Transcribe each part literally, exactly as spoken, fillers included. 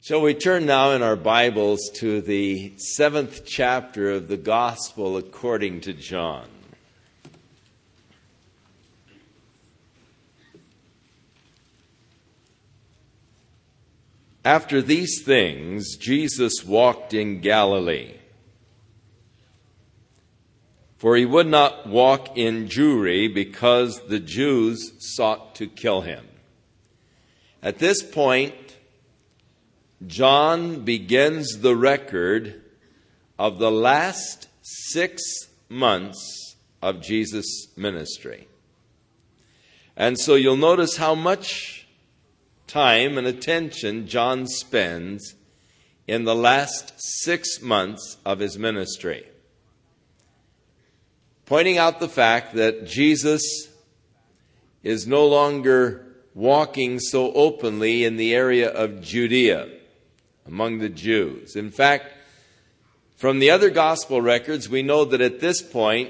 Shall we turn now in our Bibles to the seventh chapter of the Gospel according to John. After these things, Jesus walked in Galilee, for he would not walk in Jewry because the Jews sought to kill him. At this point, John begins the record of the last six months of Jesus' ministry. And so you'll notice how much time and attention John spends in the last six months of his ministry, pointing out the fact that Jesus is no longer walking so openly in the area of Judea among the Jews. In fact, from the other gospel records, we know that at this point,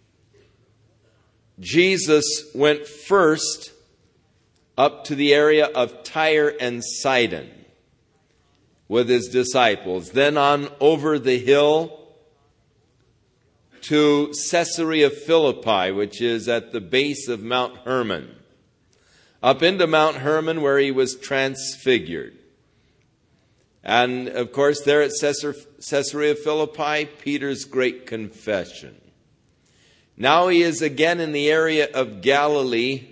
Jesus went first up to the area of Tyre and Sidon with his disciples, then on over the hill to Caesarea Philippi, which is at the base of Mount Hermon, up into Mount Hermon where he was transfigured. And, of course, there at Caesarea Philippi, Peter's great confession. Now he is again in the area of Galilee,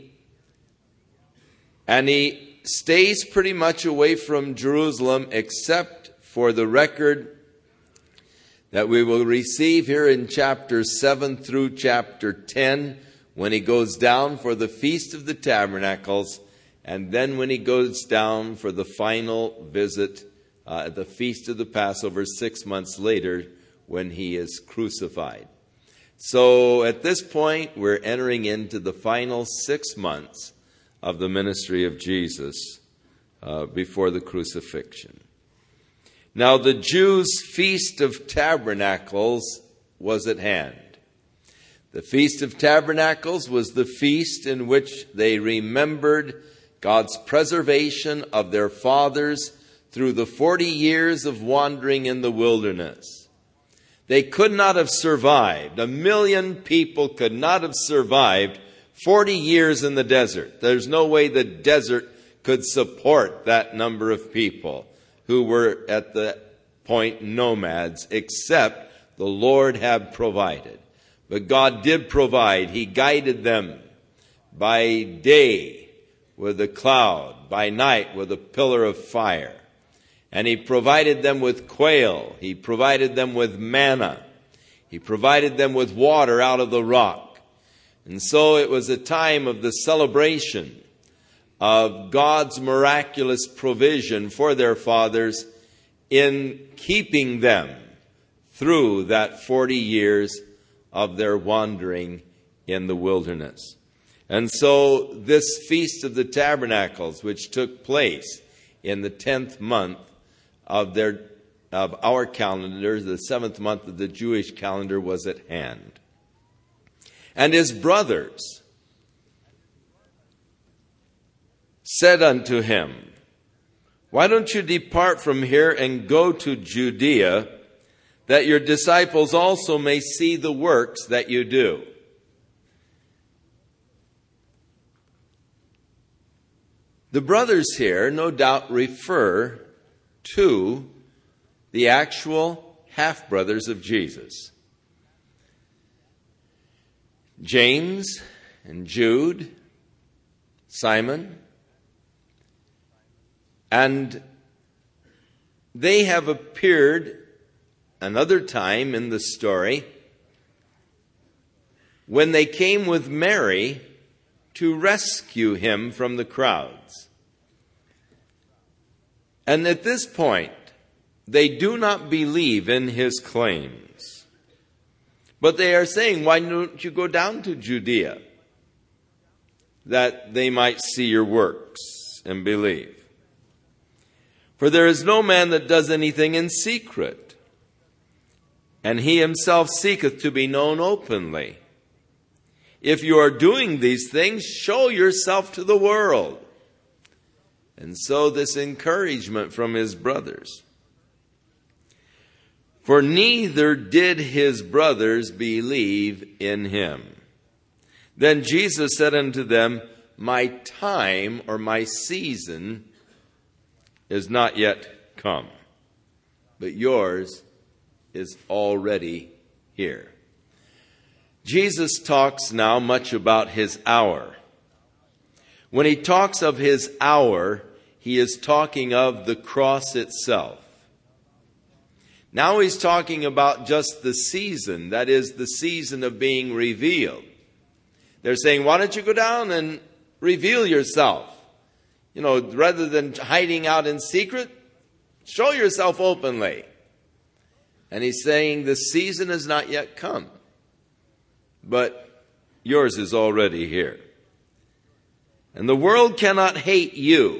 and he stays pretty much away from Jerusalem, except for the record that we will receive here in chapter seven through chapter ten, when he goes down for the Feast of the Tabernacles, and then when he goes down for the final visit Uh, at the Feast of the Passover six months later when he is crucified. So at this point, we're entering into the final six months of the ministry of Jesus uh, before the crucifixion. Now the Jews' Feast of Tabernacles was at hand. The Feast of Tabernacles was the feast in which they remembered God's preservation of their fathers through the forty years of wandering in the wilderness. They could not have survived. A million people could not have survived forty years in the desert. There's no way the desert could support that number of people who were at the point nomads, except the Lord had provided. But God did provide. He guided them by day with a cloud, by night with a pillar of fire. And he provided them with quail. He provided them with manna. He provided them with water out of the rock. And so it was a time of the celebration of God's miraculous provision for their fathers in keeping them through that forty years of their wandering in the wilderness. And so this Feast of the Tabernacles, which took place in the tenth month of their of our calendar, the seventh month of the Jewish calendar, was at hand. And his brothers said unto him, "Why don't you depart from here and go to Judea, that your disciples also may see the works that you do?" The brothers here no doubt refer to the actual half-brothers of Jesus, James and Jude, Simon, and they have appeared another time in the story when they came with Mary to rescue him from the crowds. And at this point, they do not believe in his claims. But they are saying, "Why don't you go down to Judea, that they might see your works and believe? For there is no man that does anything in secret, and he himself seeketh to be known openly. If you are doing these things, show yourself to the world." And so this encouragement from his brothers. For neither did his brothers believe in him. Then Jesus said unto them, my time or my season is not yet come, but yours is already here. Jesus talks now much about his hour. When he talks of his hour, he is talking of the cross itself. Now he's talking about just the season, that is the season of being revealed. They're saying, why don't you go down and reveal yourself? You know, rather than hiding out in secret, show yourself openly. And he's saying the season has not yet come, but yours is already here. And the world cannot hate you,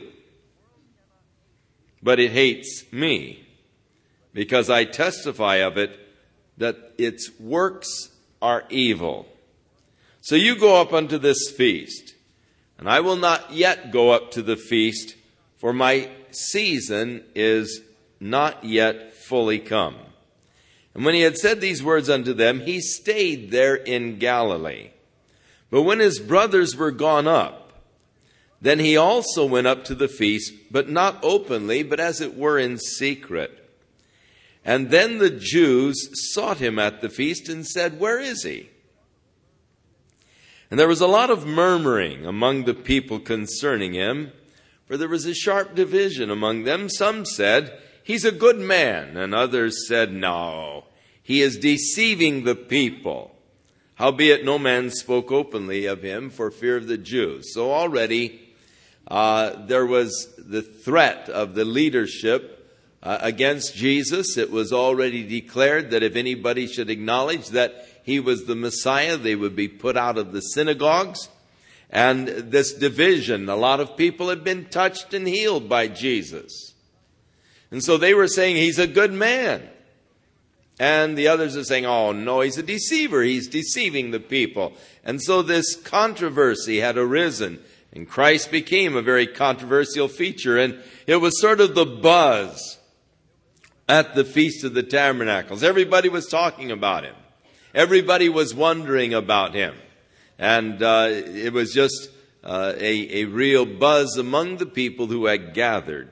but it hates me, because I testify of it that its works are evil. So you go up unto this feast, and I will not yet go up to the feast, for my season is not yet fully come. And when he had said these words unto them, he stayed there in Galilee. But when his brothers were gone up, then he also went up to the feast, but not openly, but as it were in secret. And then the Jews sought him at the feast and said, where is he? And there was a lot of murmuring among the people concerning him, for there was a sharp division among them. Some said, he's a good man, and others said, no, he is deceiving the people. Howbeit no man spoke openly of him for fear of the Jews. So already uh, there was the threat of the leadership uh, against Jesus. It was already declared that if anybody should acknowledge that he was the Messiah, they would be put out of the synagogues. And this division, a lot of people had been touched and healed by Jesus. And so they were saying, he's a good man. And the others are saying, oh no, he's a deceiver. He's deceiving the people. And so this controversy had arisen. And Christ became a very controversial feature. And it was sort of the buzz at the Feast of the Tabernacles. Everybody was talking about him. Everybody was wondering about him. And uh, it was just uh, a, a real buzz among the people who had gathered.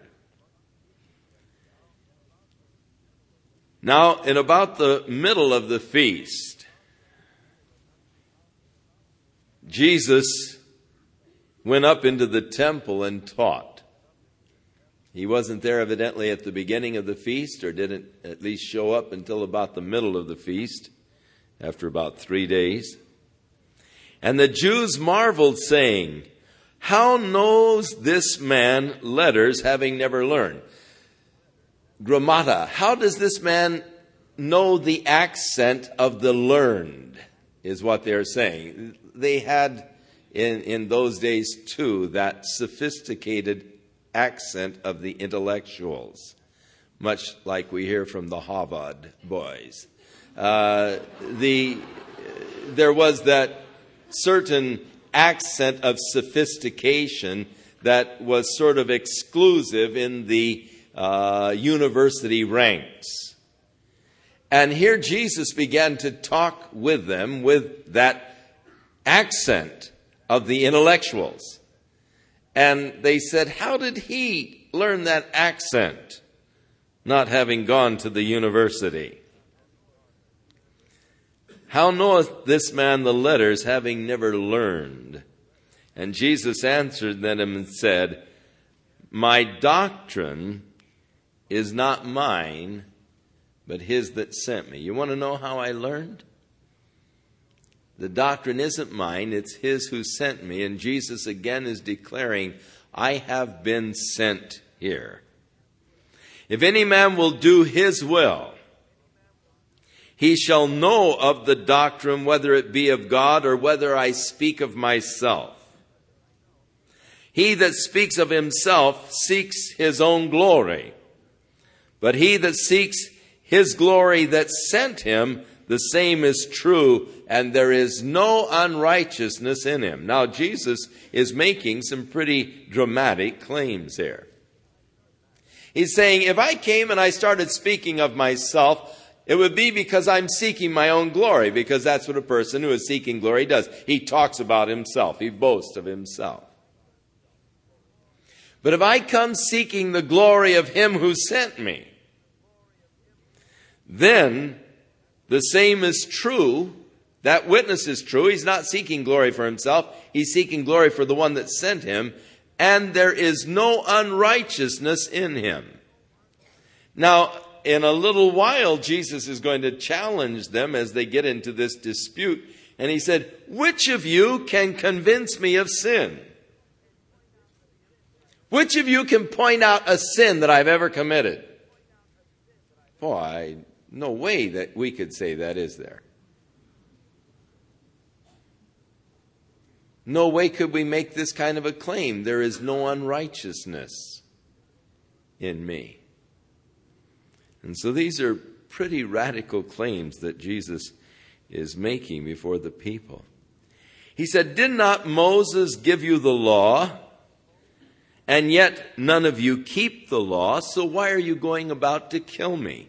Now, in about the middle of the feast, Jesus went up into the temple and taught. He wasn't there evidently at the beginning of the feast, or didn't at least show up until about the middle of the feast, after about three days. And the Jews marveled, saying, how knows this man letters, having never learned? Grammata. How does this man know the accent of the learned, is what they're saying. They had in, in those days too that sophisticated accent of the intellectuals, much like we hear from the Harvard boys. Uh, the there was that certain accent of sophistication that was sort of exclusive in the uh, university ranks. And here Jesus began to talk with them with that accent of the intellectuals. And they said, how did he learn that accent, not having gone to the university? How knoweth this man the letters, having never learned? And Jesus answered them and said, my doctrine is not mine, but his that sent me. You want to know how I learned? The doctrine isn't mine, it's his who sent me. And Jesus again is declaring, I have been sent here. If any man will do his will, he shall know of the doctrine, whether it be of God or whether I speak of myself. He that speaks of himself seeks his own glory. But he that seeks his glory that sent him, the same is true, and there is no unrighteousness in him. Now, Jesus is making some pretty dramatic claims here. He's saying, if I came and I started speaking of myself, it would be because I'm seeking my own glory, because that's what a person who is seeking glory does. He talks about himself. He boasts of himself. But if I come seeking the glory of him who sent me, then the same is true. That witness is true. He's not seeking glory for himself. He's seeking glory for the one that sent him. And there is no unrighteousness in him. Now, in a little while, Jesus is going to challenge them as they get into this dispute. And he said, which of you can convince me of sin? Which of you can point out a sin that I've ever committed? Boy, no way that we could say that, is there? No way could we make this kind of a claim. There is no unrighteousness in me. And so these are pretty radical claims that Jesus is making before the people. He said, did not Moses give you the law? And yet none of you keep the law, so why are you going about to kill me?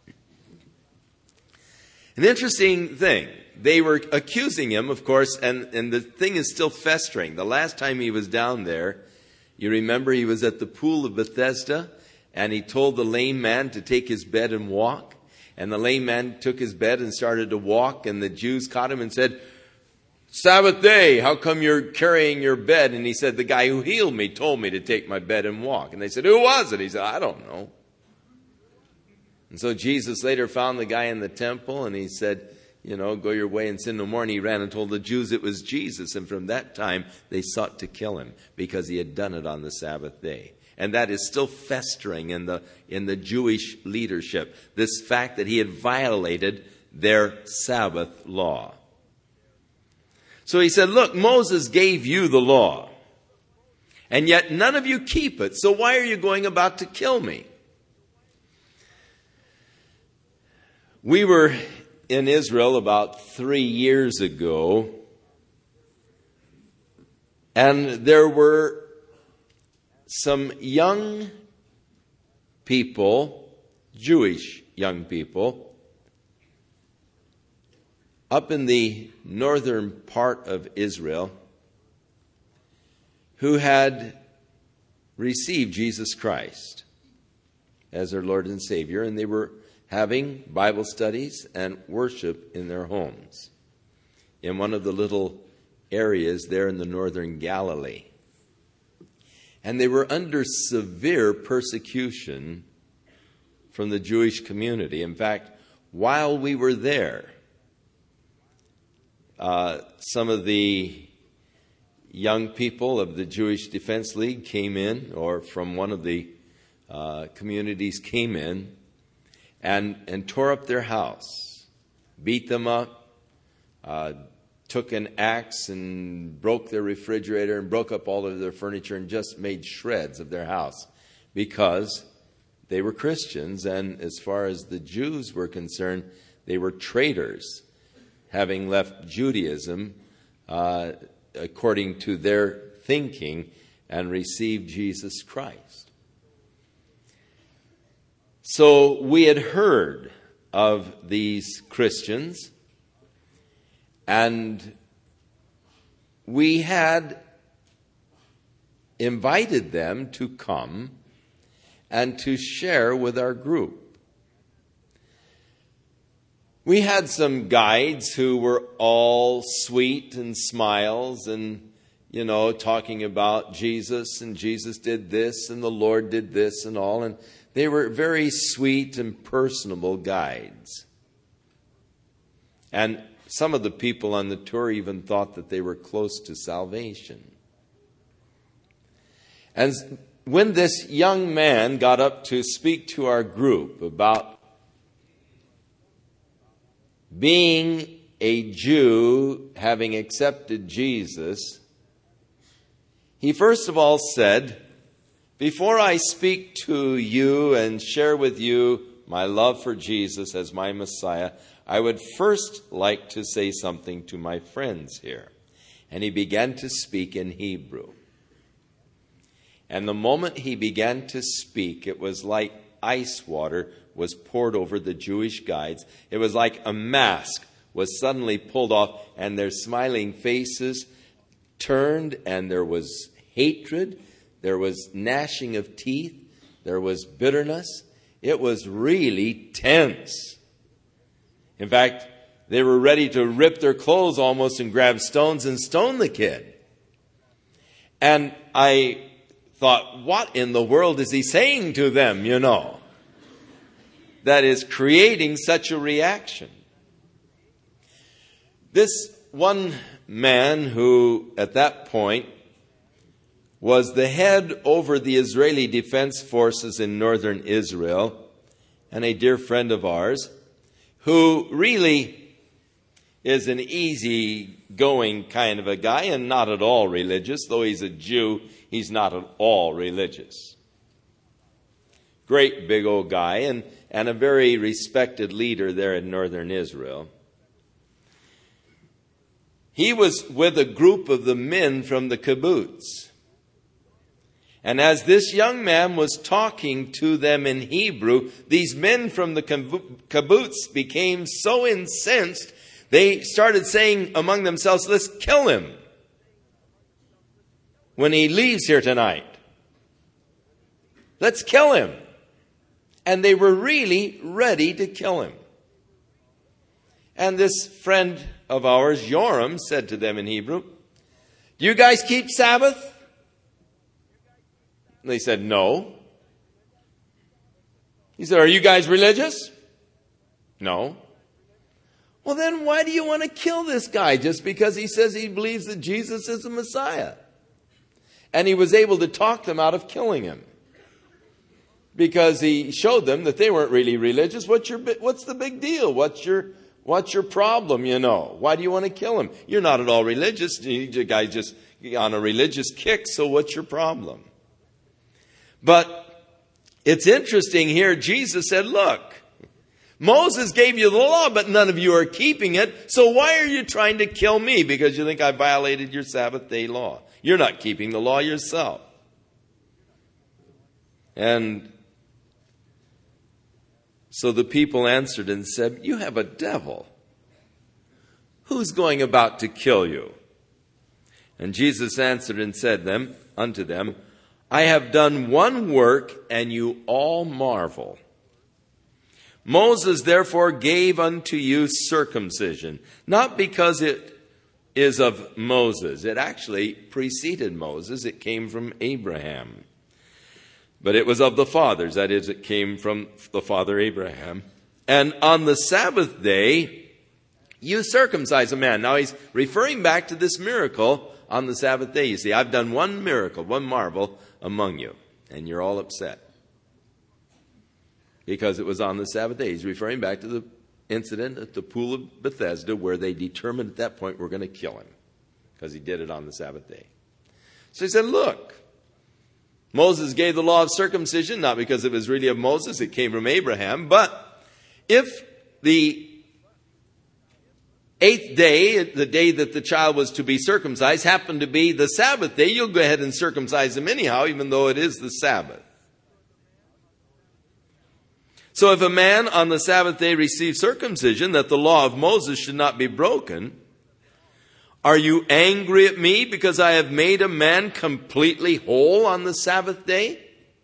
An interesting thing. They were accusing him, of course, and, and the thing is still festering. The last time he was down there, you remember he was at the pool of Bethesda, and he told the lame man to take his bed and walk. And the lame man took his bed and started to walk, and the Jews caught him and said, Sabbath day, how come you're carrying your bed? And he said, the guy who healed me told me to take my bed and walk. And they said, who was it? He said, I don't know. And so Jesus later found the guy in the temple, and he said, you know, go your way and sin no more. And he ran and told the Jews it was Jesus. And from that time, they sought to kill him because he had done it on the Sabbath day. And that is still festering in the, in the Jewish leadership, this fact that he had violated their Sabbath law. So he said, look, Moses gave you the law, and yet none of you keep it. So why are you going about to kill me? We were in Israel about three years ago, and there were some young people, Jewish young people, up in the northern part of Israel who had received Jesus Christ as their Lord and Savior, and they were having Bible studies and worship in their homes in one of the little areas there in the northern Galilee. And they were under severe persecution from the Jewish community. In fact, while we were there, uh, some of the young people of the Jewish Defense League came in, or from one of the uh, communities came in, and, and tore up their house, beat them up, uh, took an axe and broke their refrigerator and broke up all of their furniture and just made shreds of their house because they were Christians, and as far as the Jews were concerned, they were traitors, having left Judaism uh, according to their thinking and received Jesus Christ. So we had heard of these Christians, and we had invited them to come and to share with our group. We had some guides who were all sweet and smiles and, you know, talking about Jesus, and Jesus did this and the Lord did this and all. And they were very sweet and personable guides. And some of the people on the tour even thought that they were close to salvation. And when this young man got up to speak to our group about being a Jew, having accepted Jesus, he first of all said, before I speak to you and share with you my love for Jesus as my Messiah, I would first like to say something to my friends here. And he began to speak in Hebrew. And the moment he began to speak, it was like ice water was poured over the Jewish guides. It was like a mask was suddenly pulled off, and their smiling faces turned, and there was hatred, there was gnashing of teeth, there was bitterness. It was really tense. In fact, they were ready to rip their clothes almost and grab stones and stone the kid. And I thought, what in the world is he saying to them, you know, that is creating such a reaction? This one man who, at that point, was the head over the Israeli Defense Forces in northern Israel, and a dear friend of ours, who really is an easy-going kind of a guy and not at all religious. Though he's a Jew, he's not at all religious. Great big old guy, and, and a very respected leader there in northern Israel. He was with a group of the men from the kibbutz. And as this young man was talking to them in Hebrew, these men from the kibbutz became so incensed, they started saying among themselves, let's kill him when he leaves here tonight. Let's kill him. And they were really ready to kill him. And this friend of ours, Joram, said to them in Hebrew, do you guys keep Sabbath? And they said, no. He said, are you guys religious? No. Well, then why do you want to kill this guy just because he says he believes that Jesus is the Messiah? And he was able to talk them out of killing him, because he showed them that they weren't really religious. What's your, what's the big deal? What's your, what's your problem, you know? Why do you want to kill him? You're not at all religious. You guys just on a religious kick, so what's your problem? But it's interesting here, Jesus said, look, Moses gave you the law, but none of you are keeping it. So why are you trying to kill me? Because you think I violated your Sabbath day law. You're not keeping the law yourself. And so the people answered and said, you have a devil. Who's going about to kill you? And Jesus answered and said them unto them, I have done one work, and you all marvel. Moses therefore gave unto you circumcision, not because it is of Moses. It actually preceded Moses. It came from Abraham. But it was of the fathers. That is, it came from the father Abraham. And on the Sabbath day, you circumcise a man. Now he's referring back to this miracle on the Sabbath day. You see, I've done one miracle, one marvel among you, and you're all upset because it was on the Sabbath day. He's referring back to the incident at the pool of Bethesda, where they determined at that point we're going to kill him because he did it on the Sabbath day. So he said, look, Moses gave the law of circumcision, not because it was really of Moses, it came from Abraham, but if the eighth day, the day that the child was to be circumcised, happened to be the Sabbath day, you'll go ahead and circumcise him anyhow, even though it is the Sabbath. So if a man on the Sabbath day receives circumcision, that the law of Moses should not be broken, are you angry at me because I have made a man completely whole on the Sabbath day?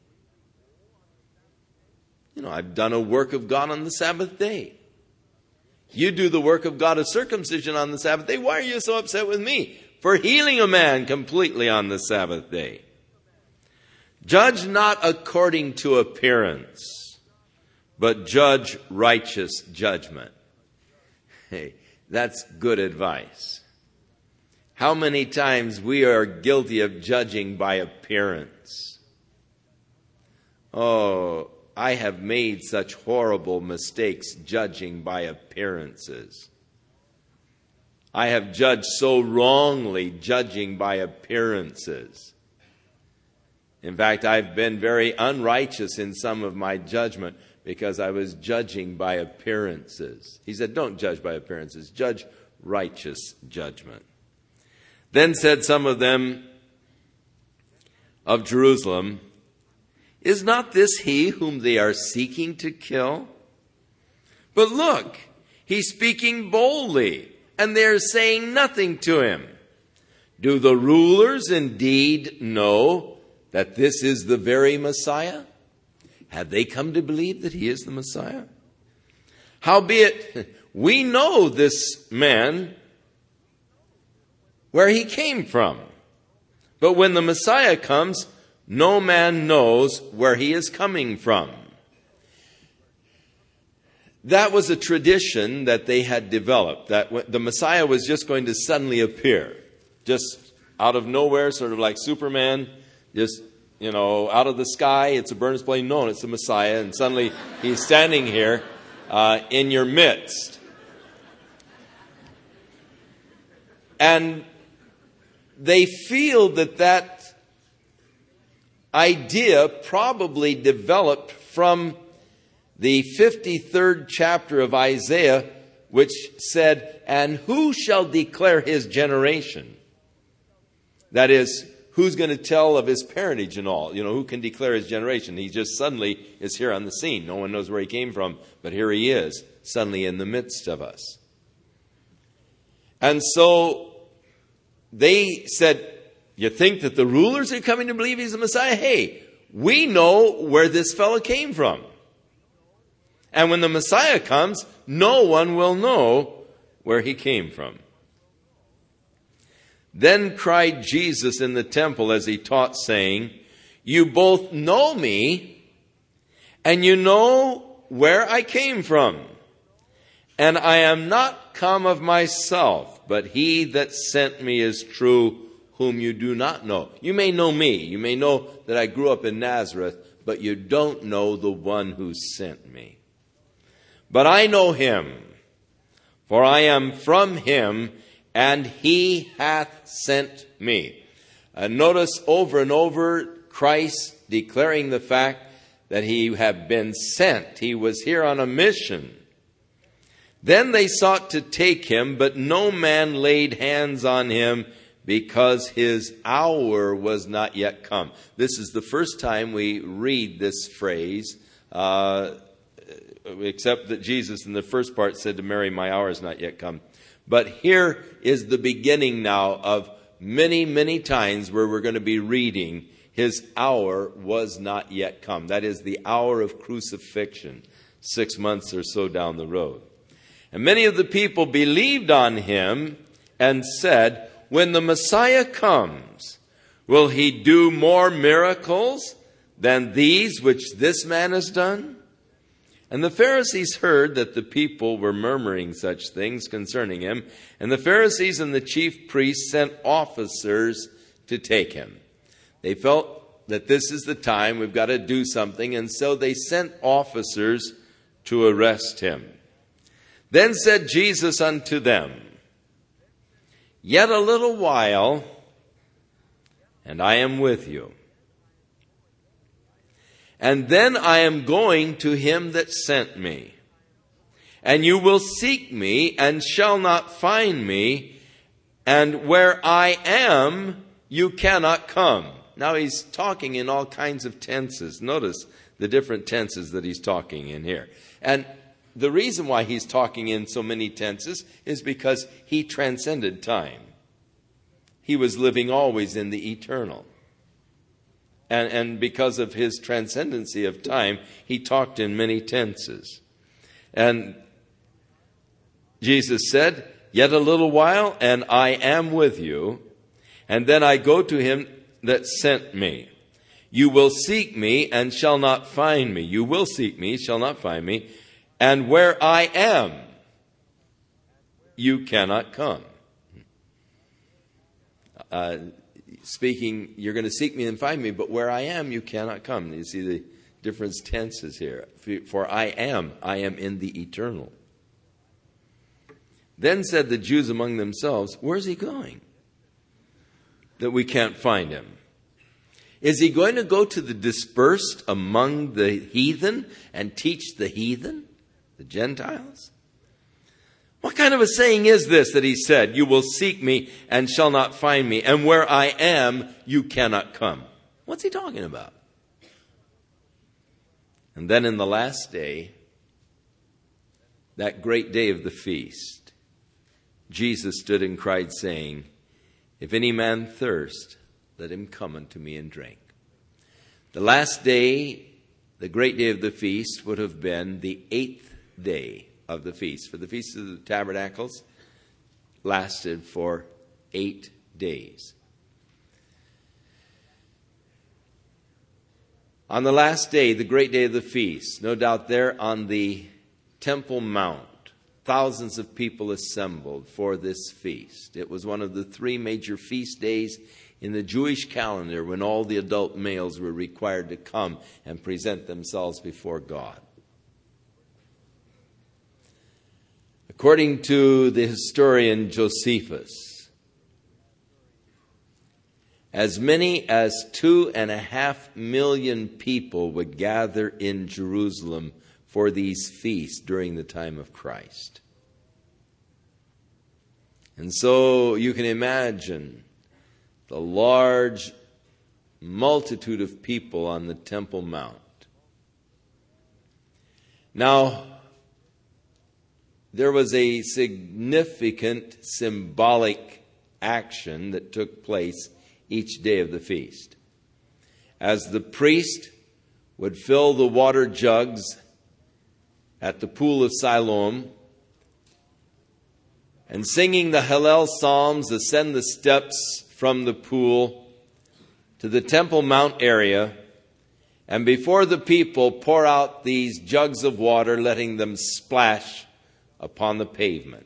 You know, I've done a work of God on the Sabbath day. You do the work of God of circumcision on the Sabbath day. Why are you so upset with me for healing a man completely on the Sabbath day? Judge not according to appearance, but judge righteous judgment. Hey, that's good advice. How many times we are guilty of judging by appearance? Oh, I have made such horrible mistakes judging by appearances. I have judged so wrongly judging by appearances. In fact, I've been very unrighteous in some of my judgment because I was judging by appearances. He said, don't judge by appearances, judge righteous judgment. Then said some of them of Jerusalem, is not this he whom they are seeking to kill? But look, he's speaking boldly, and they're saying nothing to him. Do the rulers indeed know that this is the very Messiah? Have they come to believe that he is the Messiah? Howbeit, we know this man where he came from. But when the Messiah comes, no man knows where he is coming from. That was a tradition that they had developed, that the Messiah was just going to suddenly appear, just out of nowhere, sort of like Superman, just, you know, out of the sky. It's a bird of plane. No, it's the Messiah, and suddenly he's standing here uh, in your midst. And they feel that that idea probably developed from the fifty-third chapter of Isaiah, which said, and who shall declare his generation? That is, who's going to tell of his parentage and all? You know, who can declare his generation? He just suddenly is here on the scene. No one knows where he came from, but here he is, suddenly in the midst of us. And so they said, you think that the rulers are coming to believe he's the Messiah? Hey, we know where this fellow came from. And when the Messiah comes, no one will know where he came from. Then cried Jesus in the temple as he taught, saying, you both know me, and you know where I came from. And I am not come of myself, but he that sent me is true, whom you do not know. You may know me. You may know that I grew up in Nazareth, but you don't know the one who sent me. But I know him, for I am from him, and he hath sent me. And notice over and over Christ declaring the fact that he had been sent. He was here on a mission. Then they sought to take him, but no man laid hands on him, because his hour was not yet come. This is the first time we read this phrase, uh, except that Jesus in the first part said to Mary, my hour is not yet come. But here is the beginning now of many, many times where we're going to be reading, his hour was not yet come. That is the hour of crucifixion, six months or so down the road. And many of the people believed on him and said, when the Messiah comes, will he do more miracles than these which this man has done? And the Pharisees heard that the people were murmuring such things concerning him. And the Pharisees and the chief priests sent officers to take him. They felt that this is the time, we've got to do something. And so they sent officers to arrest him. Then said Jesus unto them, yet a little while, and I am with you. And then I am going to him that sent me. And you will seek me, and shall not find me. And where I am, you cannot come. Now he's talking in all kinds of tenses. Notice the different tenses that he's talking in here. And the reason why he's talking in so many tenses is because he transcended time. He was living always in the eternal. And, and because of his transcendency of time, he talked in many tenses. And Jesus said, yet a little while, and I am with you. And then I go to him that sent me. You will seek me and shall not find me. You will seek me, shall not find me. And where I am, you cannot come. Uh, speaking, you're going to seek me and find me, but where I am, you cannot come. You see the different tenses here. For I am, I am in the eternal. Then said the Jews among themselves, where's he going? That we can't find him. Is he going to go to the dispersed among the heathen and teach the heathen, the Gentiles? What kind of a saying is this that he said, you will seek me and shall not find me, and where I am, you cannot come? What's he talking about? And then in the last day, that great day of the feast, Jesus stood and cried, saying, if any man thirst, let him come unto me and drink. The last day, the great day of the feast, would have been the eighth day of the feast. For the Feast of the Tabernacles lasted for eight days. On the last day, the great day of the feast, no doubt there on the Temple Mount, thousands of people assembled for this feast. It was one of the three major feast days in the Jewish calendar when all the adult males were required to come and present themselves before God. According to the historian Josephus, as many as two and a half million people would gather in Jerusalem for these feasts during the time of Christ. And so you can imagine the large multitude of people on the Temple Mount. Now, there was a significant symbolic action that took place each day of the feast. As the priest would fill the water jugs at the pool of Siloam, and singing the Hallel Psalms, ascend the steps from the pool to the Temple Mount area, and before the people pour out these jugs of water, letting them splash upon the pavement.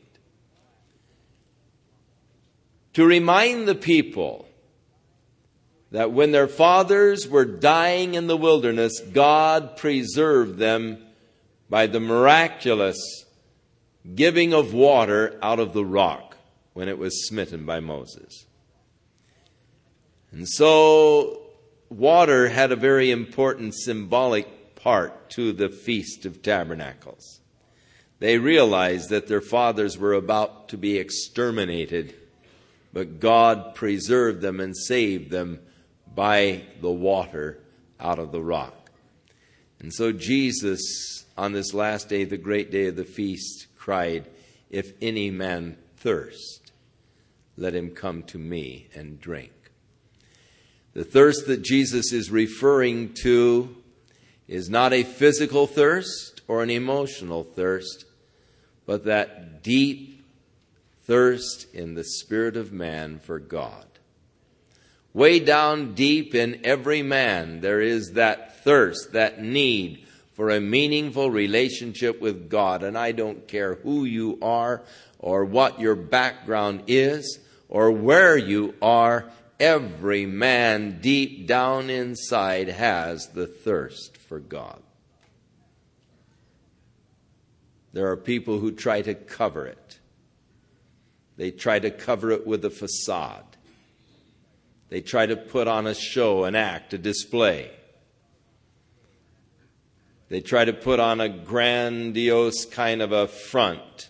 To remind the people that when their fathers were dying in the wilderness, God preserved them by the miraculous giving of water out of the rock when it was smitten by Moses. And so water had a very important symbolic part to the Feast of Tabernacles. They realized that their fathers were about to be exterminated, but God preserved them and saved them by the water out of the rock. And so Jesus, on this last day, the great day of the feast, cried, if any man thirst, let him come to me and drink. The thirst that Jesus is referring to is not a physical thirst or an emotional thirst, but that deep thirst in the spirit of man for God. Way down deep in every man, there is that thirst, that need for a meaningful relationship with God. And I don't care who you are or what your background is or where you are, every man deep down inside has the thirst for God. There are people who try to cover it. They try to cover it with a facade. They try to put on a show, an act, a display. They try to put on a grandiose kind of a front.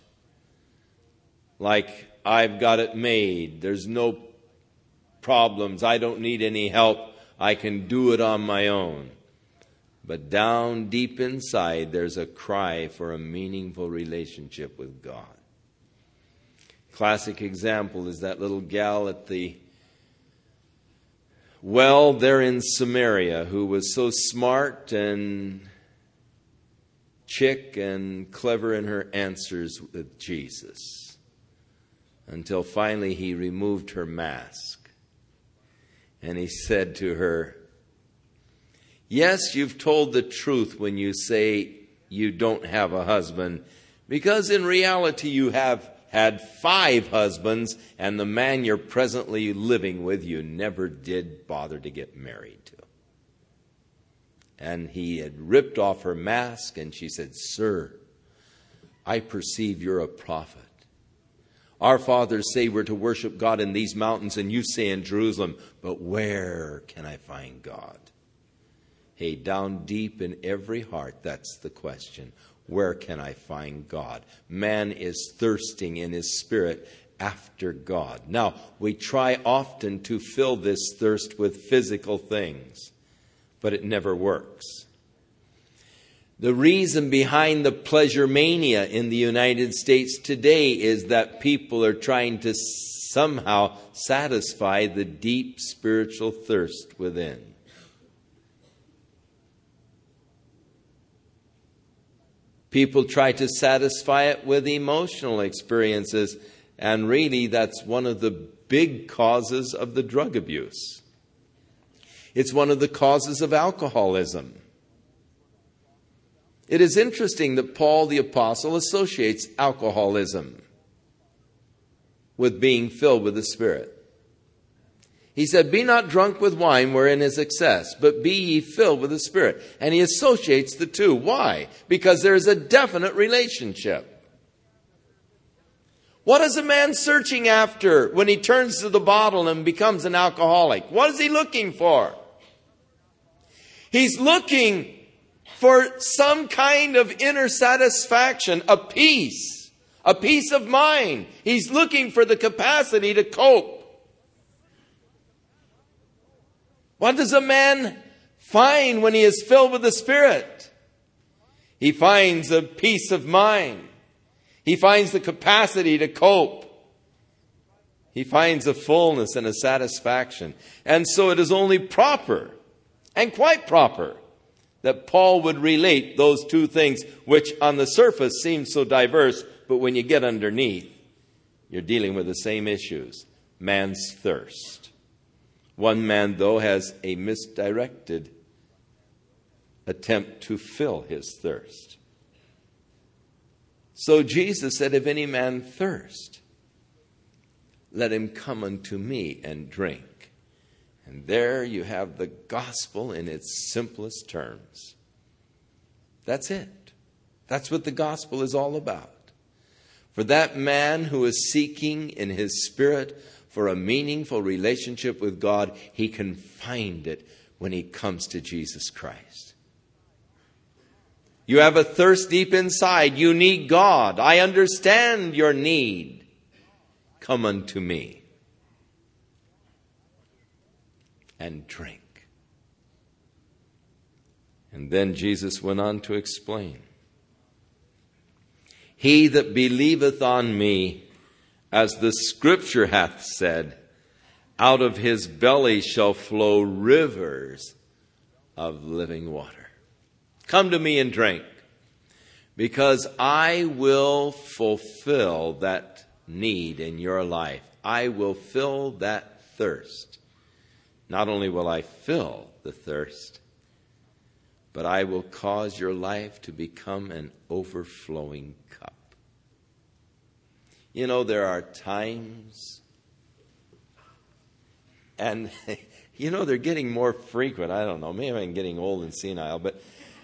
Like, I've got it made. There's no problems. I don't need any help. I can do it on my own. But down deep inside, there's a cry for a meaningful relationship with God. Classic example is that little gal at the well there in Samaria who was so smart and chick and clever in her answers with Jesus, until finally he removed her mask and he said to her, yes, you've told the truth when you say you don't have a husband, because in reality you have had five husbands, and the man you're presently living with you never did bother to get married to. And he had ripped off her mask, and she said, sir, I perceive you're a prophet. Our fathers say we're to worship God in these mountains, and you say in Jerusalem, but where can I find God? Hey, down deep in every heart, that's the question. Where can I find God? Man is thirsting in his spirit after God. Now, we try often to fill this thirst with physical things, but it never works. The reason behind the pleasure mania in the United States today is that people are trying to somehow satisfy the deep spiritual thirst within. People try to satisfy it with emotional experiences, and really that's one of the big causes of the drug abuse. It's one of the causes of alcoholism. It is interesting that Paul the Apostle associates alcoholism with being filled with the Spirit. He said, be not drunk with wine wherein is excess, but be ye filled with the Spirit. And he associates the two. Why? Because there is a definite relationship. What is a man searching after when he turns to the bottle and becomes an alcoholic? What is he looking for? He's looking for some kind of inner satisfaction, a peace, a peace of mind. He's looking for the capacity to cope. What does a man find when he is filled with the Spirit? He finds a peace of mind. He finds the capacity to cope. He finds a fullness and a satisfaction. And so it is only proper, and quite proper, that Paul would relate those two things, which on the surface seem so diverse, but when you get underneath, you're dealing with the same issues. Man's thirst. One man, though, has a misdirected attempt to fill his thirst. So Jesus said, if any man thirst, let him come unto me and drink. And there you have the gospel in its simplest terms. That's it. That's what the gospel is all about. For that man who is seeking in his spirit for a meaningful relationship with God, he can find it when he comes to Jesus Christ. You have a thirst deep inside. You need God. I understand your need. Come unto me and drink. And then Jesus went on to explain. He that believeth on me, as the scripture hath said, out of his belly shall flow rivers of living water. Come to me and drink, because I will fulfill that need in your life. I will fill that thirst. Not only will I fill the thirst, but I will cause your life to become an overflowing cup. You know, there are times, and you know, they're getting more frequent. I don't know, maybe I'm getting old and senile, but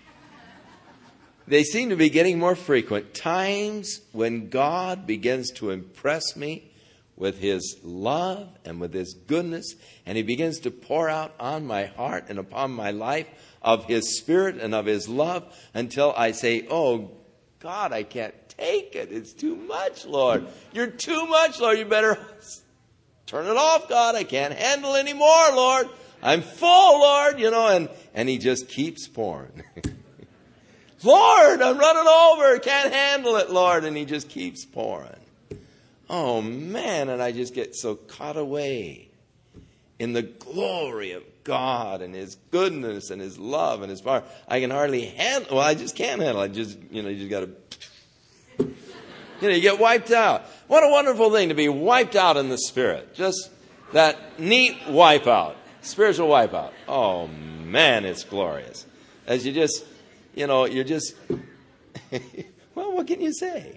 they seem to be getting more frequent. Times when God begins to impress me with his love and with his goodness, and he begins to pour out on my heart and upon my life of his Spirit and of his love, until I say, oh, God, I can't take it. It's too much, Lord. You're too much, Lord. You better turn it off, God. I can't handle any more, Lord. I'm full, Lord. You know, and, and he just keeps pouring. Lord, I'm running over. Can't handle it, Lord. And he just keeps pouring. Oh, man. And I just get so caught away in the glory of God and his goodness and his love and his power. I can hardly handle. Well, I just can't handle it. I just, you know, you just got to, you know, you get wiped out. What a wonderful thing to be wiped out in the Spirit. Just that neat wipeout, spiritual wipeout. Oh, man, it's glorious. As you just, you know, you're just, well, what can you say?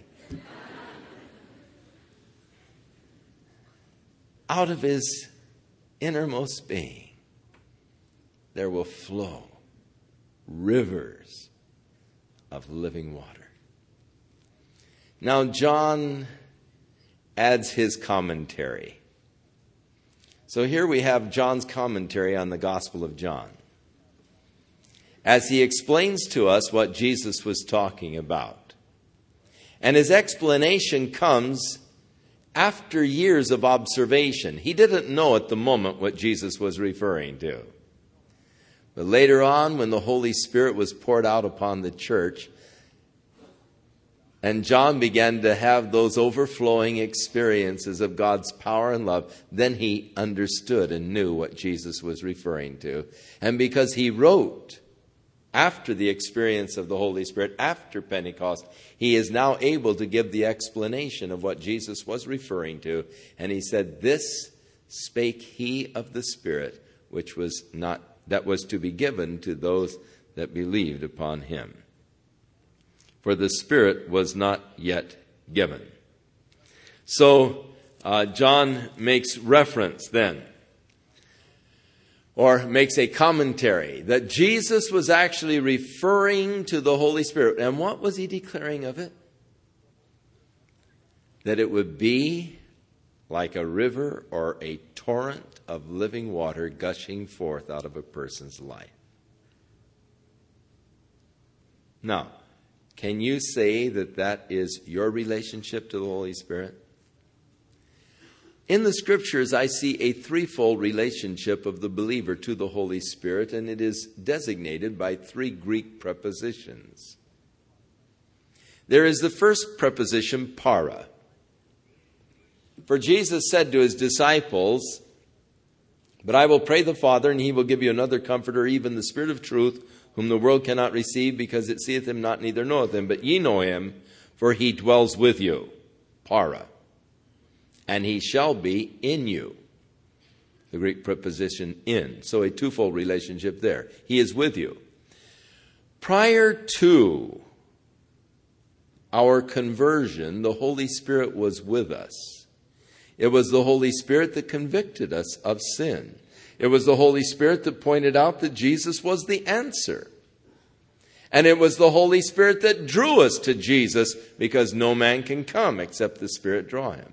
Out of his innermost being, there will flow rivers of living water. Now, John adds his commentary. So here we have John's commentary on the Gospel of John, as he explains to us what Jesus was talking about. And his explanation comes after years of observation. He didn't know at the moment what Jesus was referring to. But later on, when the Holy Spirit was poured out upon the church, and John began to have those overflowing experiences of God's power and love, then he understood and knew what Jesus was referring to. And because he wrote after the experience of the Holy Spirit, after Pentecost, he is now able to give the explanation of what Jesus was referring to. And he said, "This spake he of the Spirit, which was not that was to be given to those that believed upon him. For the Spirit was not yet given." So uh, John makes reference then, or makes a commentary, that Jesus was actually referring to the Holy Spirit. And what was he declaring of it? That it would be like a river or a torrent of living water gushing forth out of a person's life. Now, can you say that that is your relationship to the Holy Spirit? In the Scriptures, I see a threefold relationship of the believer to the Holy Spirit, and it is designated by three Greek prepositions. There is the first preposition, para. For Jesus said to his disciples, "But I will pray the Father, and he will give you another comforter, even the Spirit of truth, whom the world cannot receive, because it seeth him not, neither knoweth him. But ye know him, for he dwells with you." Para. "And he shall be in you." The Greek preposition in. So a twofold relationship there. He is with you. Prior to our conversion, the Holy Spirit was with us. It was the Holy Spirit that convicted us of sin. It was the Holy Spirit that pointed out that Jesus was the answer. And it was the Holy Spirit that drew us to Jesus, because no man can come except the Spirit draw him.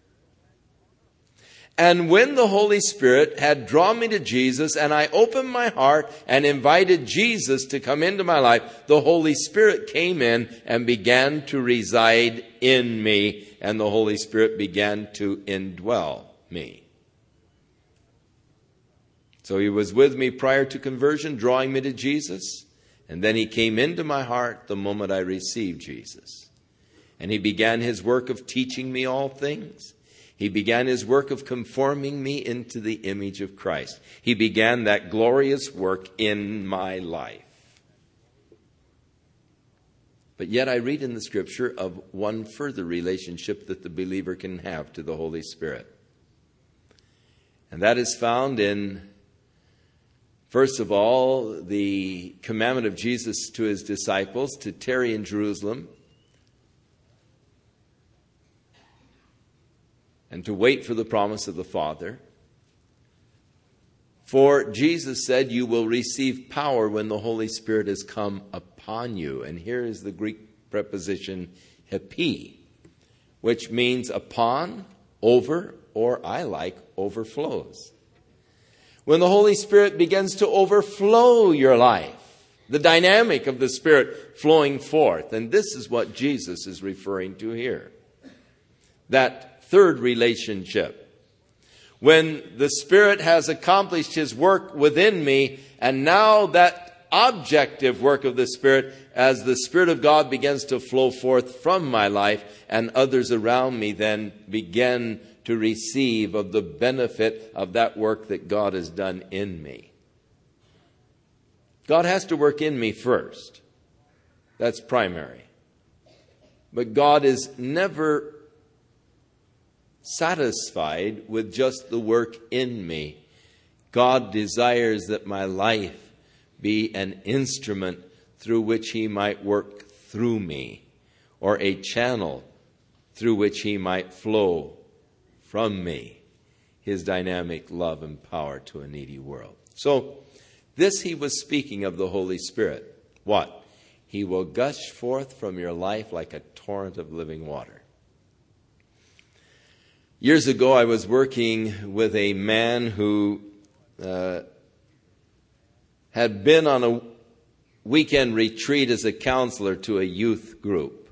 And when the Holy Spirit had drawn me to Jesus, and I opened my heart and invited Jesus to come into my life, the Holy Spirit came in and began to reside in me, and the Holy Spirit began to indwell me. So he was with me prior to conversion, drawing me to Jesus, and then he came into my heart the moment I received Jesus. And he began his work of teaching me all things. He began his work of conforming me into the image of Christ. He began that glorious work in my life. But yet I read in the Scripture of one further relationship that the believer can have to the Holy Spirit. And that is found in, first of all, the commandment of Jesus to his disciples to tarry in Jerusalem and to wait for the promise of the Father. For Jesus said, "You will receive power when the Holy Spirit has come upon you." And here is the Greek preposition "hepi," which means upon, over, or I like, overflows. When the Holy Spirit begins to overflow your life, the dynamic of the Spirit flowing forth. And this is what Jesus is referring to here. That third relationship. When the Spirit has accomplished his work within me, and now that objective work of the Spirit, as the Spirit of God begins to flow forth from my life, and others around me then begin to receive of the benefit of that work that God has done in me. God has to work in me first. That's primary. But God is never satisfied with just the work in me. God desires that my life be an instrument through which he might work through me, or a channel through which he might flow from me his dynamic love and power to a needy world. So this he was speaking of the Holy Spirit. What? He will gush forth from your life like a torrent of living water. Years ago, I was working with a man who uh, had been on a weekend retreat as a counselor to a youth group.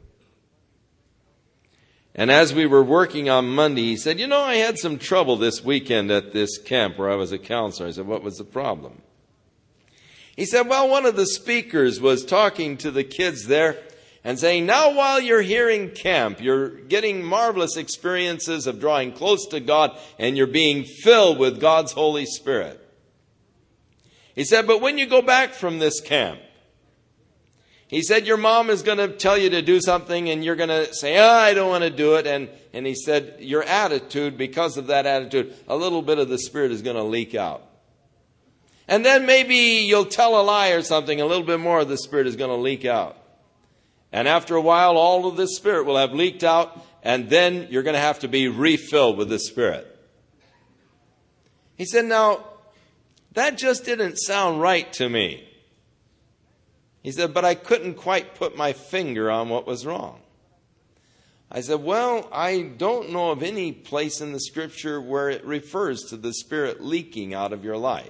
And as we were working on Monday, he said, you know, I had some trouble this weekend at this camp where I was a counselor. I said, what was the problem? He said, well, one of the speakers was talking to the kids there and saying, now while you're here in camp, you're getting marvelous experiences of drawing close to God and you're being filled with God's Holy Spirit. He said, but when you go back from this camp, he said, your mom is going to tell you to do something and you're going to say, oh, I don't want to do it. And, and he said, your attitude, because of that attitude, a little bit of the Spirit is going to leak out. And then maybe you'll tell a lie or something, a little bit more of the Spirit is going to leak out. And after a while, all of the Spirit will have leaked out, and then you're going to have to be refilled with the Spirit. He said, now, that just didn't sound right to me. He said, but I couldn't quite put my finger on what was wrong. I said, well, I don't know of any place in the Scripture where it refers to the Spirit leaking out of your life.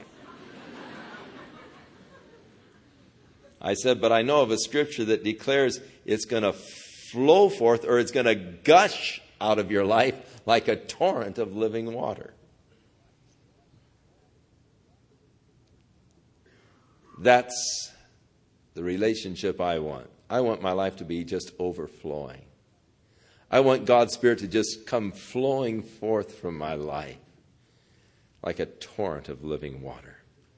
I said, but I know of a Scripture that declares it's going to flow forth, or it's going to gush out of your life like a torrent of living water. That's the relationship I want. I want my life to be just overflowing. I want God's Spirit to just come flowing forth from my life like a torrent of living water.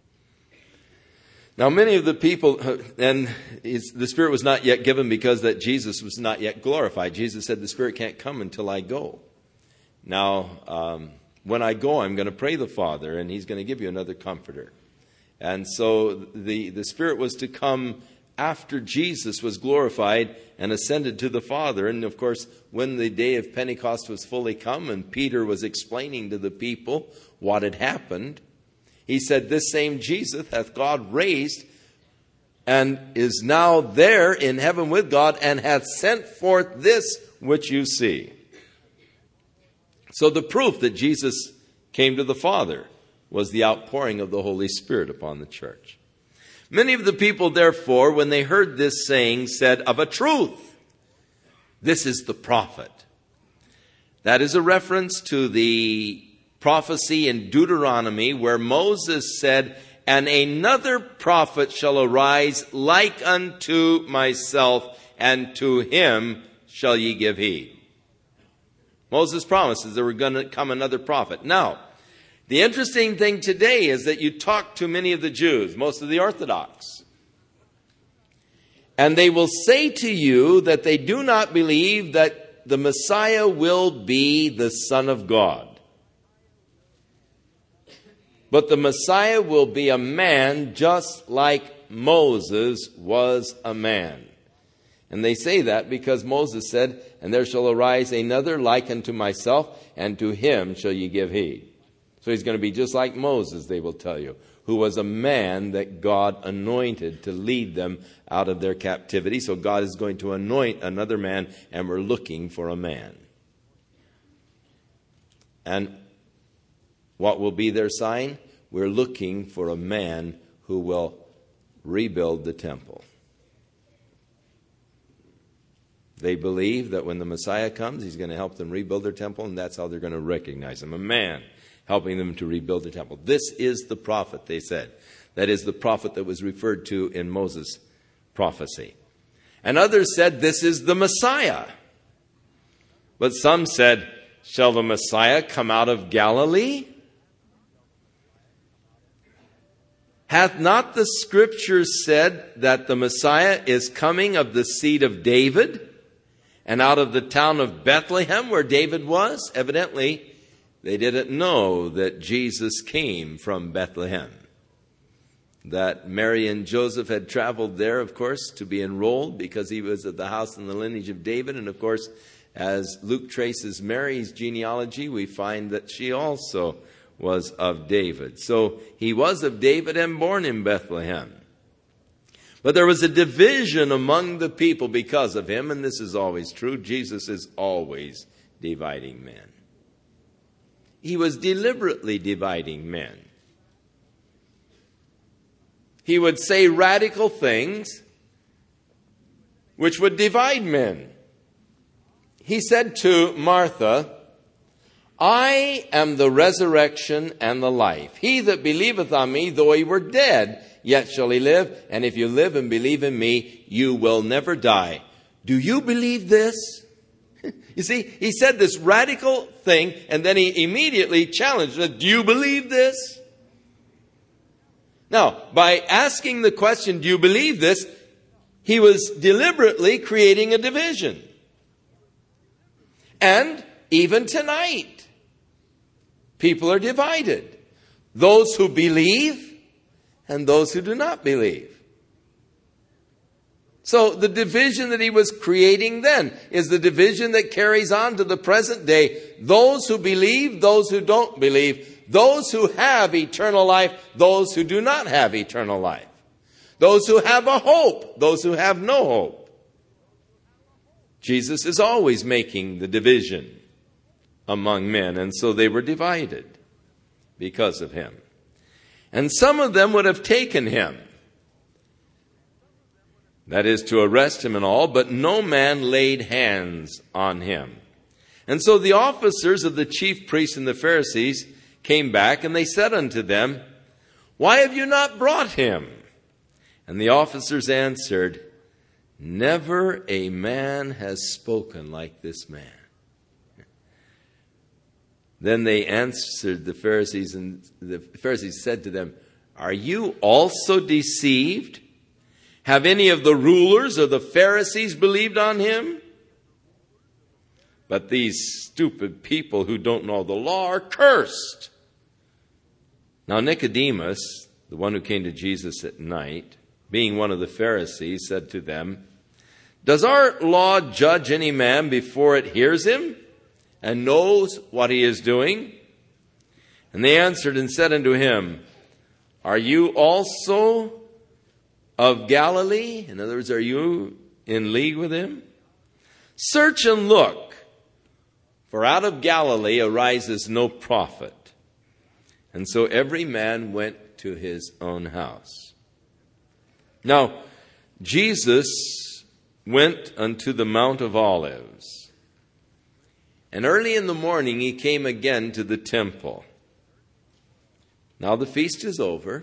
Now, many of the people, and the Spirit was not yet given because that Jesus was not yet glorified. Jesus said, the Spirit can't come until I go. Now, um, when I go, I'm going to pray the Father, and He's going to give you another comforter. And so the, the Spirit was to come after Jesus was glorified and ascended to the Father. And, of course, when the day of Pentecost was fully come and Peter was explaining to the people what had happened, he said, this same Jesus hath God raised and is now there in heaven with God and hath sent forth this which you see. So the proof that Jesus came to the Father was the outpouring of the Holy Spirit upon the church. Many of the people, therefore, when they heard this saying, said, of a truth, this is the prophet. That is a reference to the prophecy in Deuteronomy where Moses said, and another prophet shall arise like unto myself, and to him shall ye give heed. Moses promises there was going to come another prophet. Now, the interesting thing today is that you talk to many of the Jews, most of the Orthodox, and they will say to you that they do not believe that the Messiah will be the Son of God. But the Messiah will be a man just like Moses was a man. And they say that because Moses said, and there shall arise another like unto myself, and to him shall ye give heed. So he's going to be just like Moses, they will tell you, who was a man that God anointed to lead them out of their captivity. So God is going to anoint another man, and we're looking for a man. And what will be their sign? We're looking for a man who will rebuild the temple. They believe that when the Messiah comes, he's going to help them rebuild their temple, and that's how they're going to recognize him, a man helping them to rebuild the temple. This is the prophet, they said. That is the prophet that was referred to in Moses' prophecy. And others said, this is the Messiah. But some said, shall the Messiah come out of Galilee? Hath not the Scriptures said that the Messiah is coming of the seed of David and out of the town of Bethlehem where David was? Evidently, they didn't know that Jesus came from Bethlehem. That Mary and Joseph had traveled there, of course, to be enrolled because he was of the house and the lineage of David. And, of course, as Luke traces Mary's genealogy, we find that she also was of David. So he was of David and born in Bethlehem. But there was a division among the people because of him, and this is always true. Jesus is always dividing men. he was deliberately dividing men. He would say radical things which would divide men. He said to Martha, I am the resurrection and the life. He that believeth on me, though he were dead, yet shall he live. And if you live and believe in me, you will never die. Do you believe this? You see, he said this radical thing, and then he immediately challenged it. Do you believe this? Now, by asking the question, do you believe this? He was deliberately creating a division. And even tonight, people are divided. Those who believe and those who do not believe. So the division that he was creating then is the division that carries on to the present day. Those who believe, those who don't believe. Those who have eternal life, those who do not have eternal life. Those who have a hope, those who have no hope. Jesus is always making the division among men, and so they were divided because of him. And some of them would have taken him, that is, to arrest him and all, but no man laid hands on him. And so the officers of the chief priests and the Pharisees came back, and they said unto them, why have you not brought him? And the officers answered, never a man has spoken like this man. Then they answered the Pharisees, and the Pharisees said to them, are you also deceived? Have any of the rulers or the Pharisees believed on him? But these stupid people who don't know the law are cursed. Now Nicodemus, the one who came to Jesus at night, being one of the Pharisees, said to them, does our law judge any man before it hears him and knows what he is doing? And they answered and said unto him, are you also of Galilee? In other words, are you in league with him? Search and look, for out of Galilee arises no prophet. And so every man went to his own house. Now, Jesus went unto the Mount of Olives, and early in the morning he came again to the temple. Now the feast is over,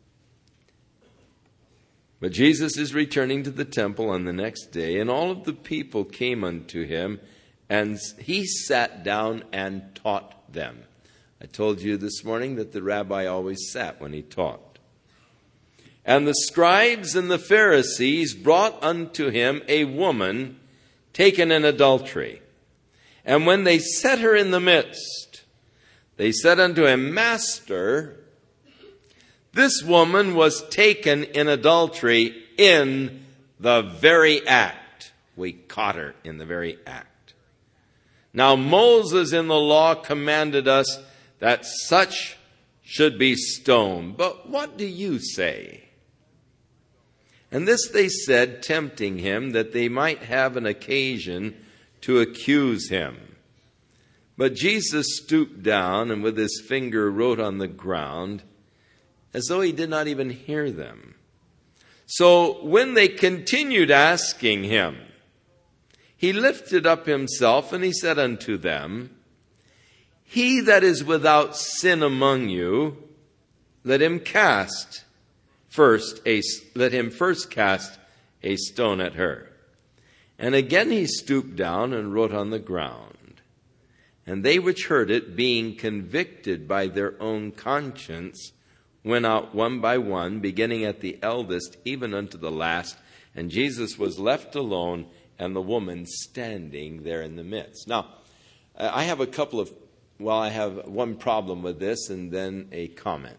but Jesus is returning to the temple on the next day, and all of the people came unto him, and he sat down and taught them. I told you this morning that the rabbi always sat when he taught. And the scribes and the Pharisees brought unto him a woman taken in adultery. And when they set her in the midst, they said unto him, Master, this woman was taken in adultery in the very act. We caught her in the very act. Now Moses in the law commanded us that such should be stoned. But what do you say? And this they said, tempting him, that they might have an occasion to accuse him. But Jesus stooped down and with his finger wrote on the ground, as though he did not even hear them. So when they continued asking him, he lifted up himself and he said unto them, he that is without sin among you, let him cast first a, let him first cast a stone at her. And again he stooped down and wrote on the ground. And they which heard it, being convicted by their own conscience, went out one by one, beginning at the eldest, even unto the last. And Jesus was left alone, and the woman standing there in the midst. Now, I have a couple of, well, I have one problem with this and then a comment.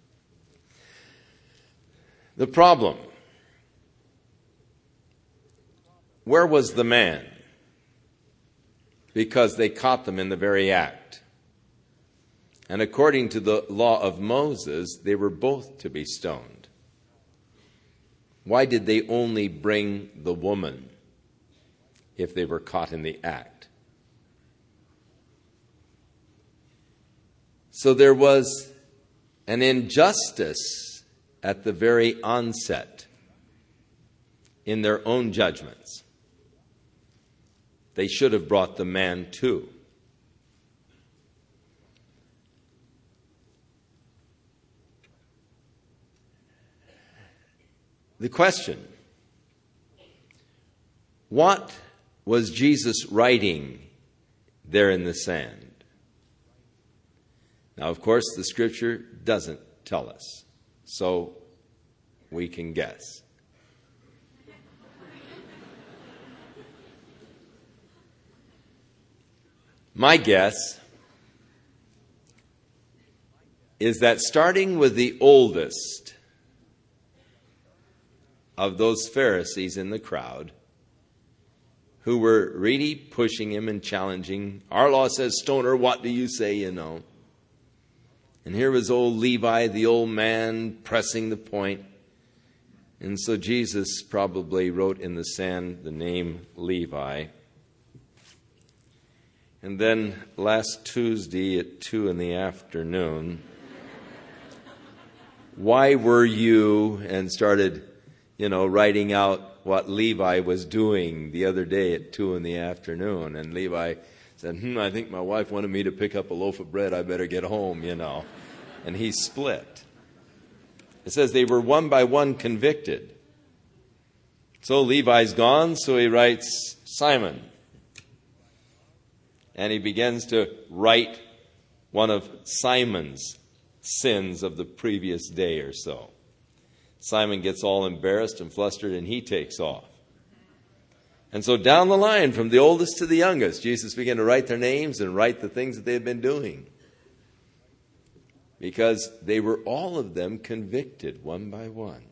The problem. Where was the man? Because they caught them in the very act. And according to the law of Moses, they were both to be stoned. Why did they only bring the woman if they were caught in the act? So there was an injustice at the very onset in their own judgments. They should have brought the man too. The question, what was Jesus writing there in the sand? Now, of course, the Scripture doesn't tell us, so we can guess. My guess is that starting with the oldest of those Pharisees in the crowd, who were really pushing him and challenging, our law says, stone her, what do you say, you know? And here was old Levi, the old man, pressing the point. And so Jesus probably wrote in the sand the name Levi. And then last Tuesday at two in the afternoon, why were you, and started, you know, writing out what Levi was doing the other day at two in the afternoon. And Levi said, hmm, I think my wife wanted me to pick up a loaf of bread. I better get home, you know. And he split. It says they were one by one convicted. So Levi's gone, so he writes Simon. And he begins to write one of Simon's sins of the previous day or so. Simon gets all embarrassed and flustered, and he takes off. And so down the line, from the oldest to the youngest, Jesus began to write their names and write the things that they had been doing. Because they were all of them convicted one by one.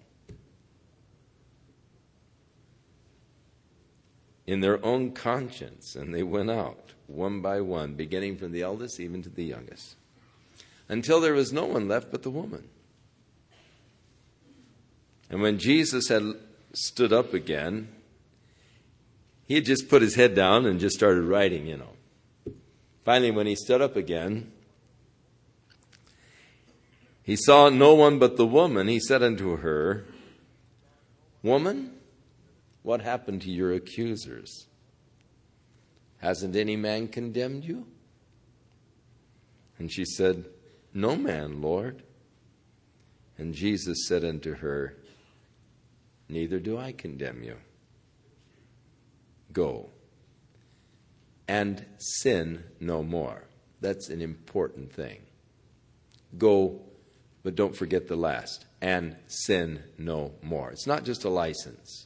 In their own conscience, and they went out one by one, beginning from the eldest even to the youngest, until there was no one left but the woman. And when Jesus had stood up again, he had just put his head down and just started writing, you know. Finally, when he stood up again, he saw no one but the woman. He said unto her, Woman, what happened to your accusers? Hasn't any man condemned you? And she said, No man, Lord. And Jesus said unto her, Neither do I condemn you. Go and sin no more. That's an important thing. Go, but don't forget the last. And sin no more. It's not just a license.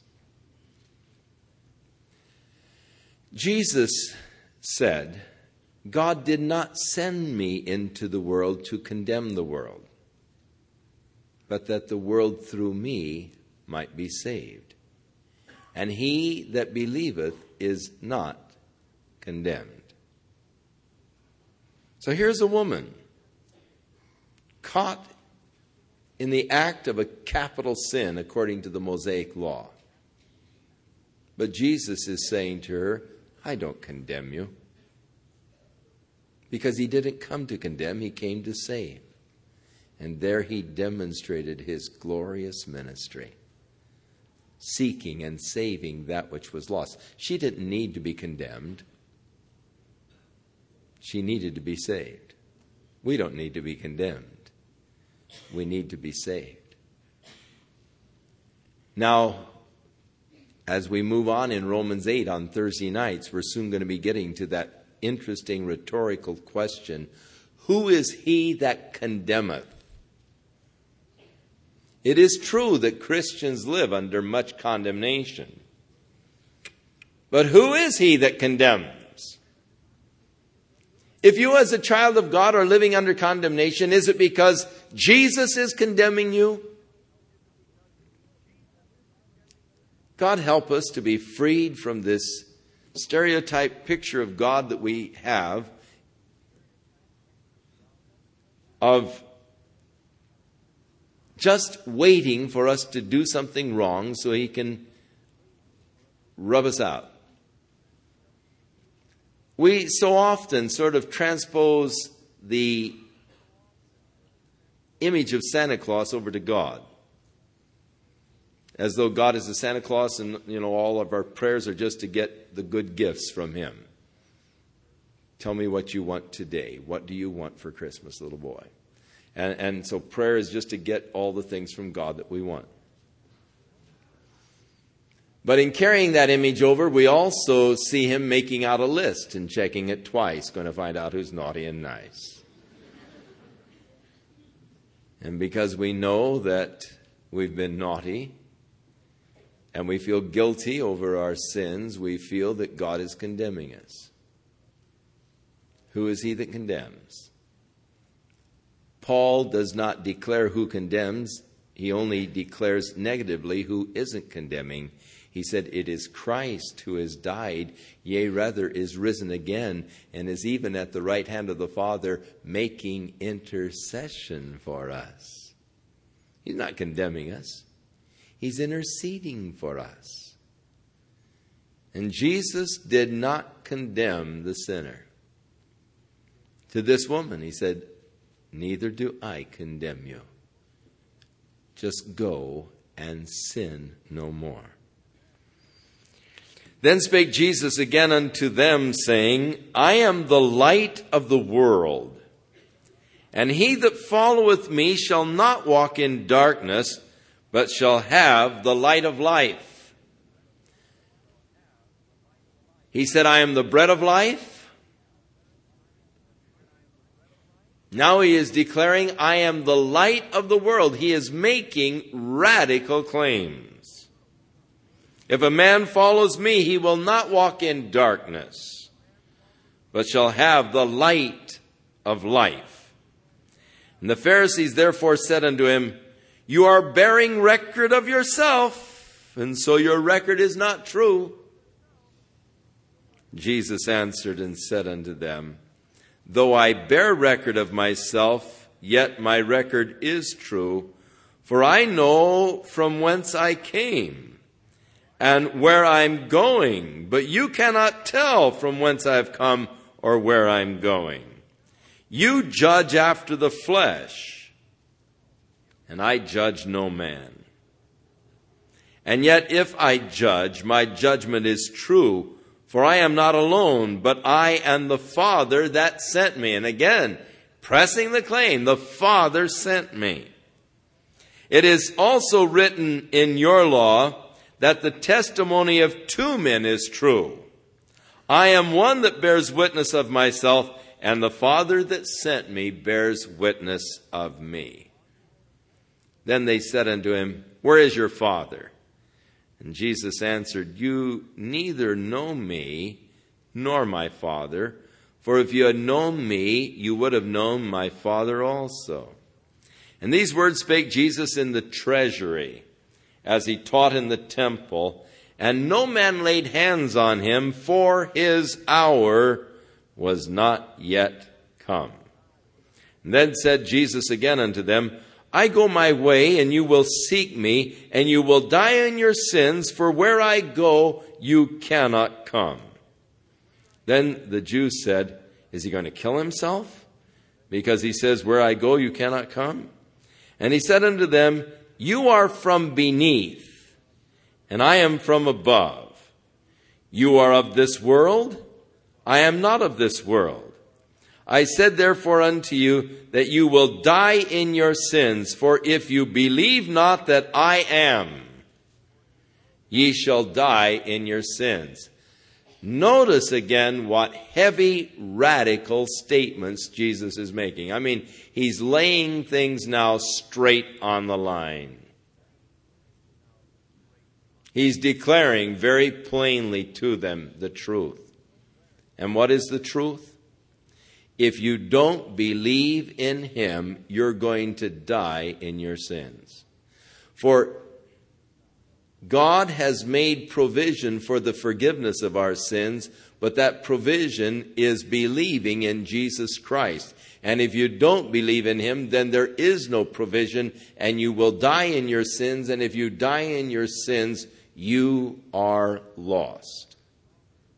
Jesus said, God did not send me into the world to condemn the world, but that the world through me might be saved. And he that believeth is not condemned. So here's a woman caught in the act of a capital sin according to the Mosaic law. But Jesus is saying to her, I don't condemn you. Because he didn't come to condemn, he came to save. And there he demonstrated his glorious ministry, seeking and saving that which was lost. She didn't need to be condemned. She needed to be saved. We don't need to be condemned. We need to be saved. Now, as we move on in Romans eight on Thursday nights, we're soon going to be getting to that interesting rhetorical question, who is he that condemneth? It is true that Christians live under much condemnation. But who is he that condemns? If you as a child of God are living under condemnation, is it because Jesus is condemning you? God help us to be freed from this stereotype picture of God that we have of just waiting for us to do something wrong so he can rub us out. We so often sort of transpose the image of Santa Claus over to God. As though God is the Santa Claus and, you know, all of our prayers are just to get the good gifts from him. Tell me what you want today. What do you want for Christmas, little boy? And, and so prayer is just to get all the things from God that we want. But in carrying that image over, we also see him making out a list and checking it twice, going to find out who's naughty and nice. And because we know that we've been naughty, and we feel guilty over our sins, we feel that God is condemning us. Who is he that condemns? Paul does not declare who condemns. He only declares negatively who isn't condemning. He said, it is Christ who has died, yea, rather is risen again, and is even at the right hand of the Father, making intercession for us. He's not condemning us. He's interceding for us. And Jesus did not condemn the sinner. To this woman, he said, neither do I condemn you. Just go and sin no more. Then spake Jesus again unto them, saying, I am the light of the world. And he that followeth me shall not walk in darkness, but shall have the light of life. He said, I am the bread of life. Now he is declaring, I am the light of the world. He is making radical claims. If a man follows me, he will not walk in darkness, but shall have the light of life. And the Pharisees therefore said unto him, you are bearing record of yourself, and so your record is not true. Jesus answered and said unto them, though I bear record of myself, yet my record is true, for I know from whence I came, and where I'm going, but you cannot tell from whence I've come or where I'm going. You judge after the flesh, and I judge no man. And yet if I judge, my judgment is true, for I am not alone, but I and the Father that sent me. And again, pressing the claim, the Father sent me. It is also written in your law that the testimony of two men is true. I am one that bears witness of myself, and the Father that sent me bears witness of me. Then they said unto him, where is your Father? And Jesus answered, you neither know me nor my Father, for if you had known me, you would have known my Father also. And these words spake Jesus in the treasury, as he taught in the temple, and no man laid hands on him, for his hour was not yet come. And then said Jesus again unto them, I go my way, and you will seek me, and you will die in your sins, for where I go, you cannot come. Then the Jews said, is he going to kill himself? Because he says, where I go, you cannot come? And he said unto them, you are from beneath, and I am from above. You are of this world, I am not of this world. I said therefore unto you that you will die in your sins, for if you believe not that I am, ye shall die in your sins. Notice again what heavy, radical statements Jesus is making. I mean, he's laying things now straight on the line. He's declaring very plainly to them the truth. And what is the truth? If you don't believe in him, you're going to die in your sins. For God has made provision for the forgiveness of our sins, but that provision is believing in Jesus Christ. And if you don't believe in him, then there is no provision, and you will die in your sins. And if you die in your sins, you are lost.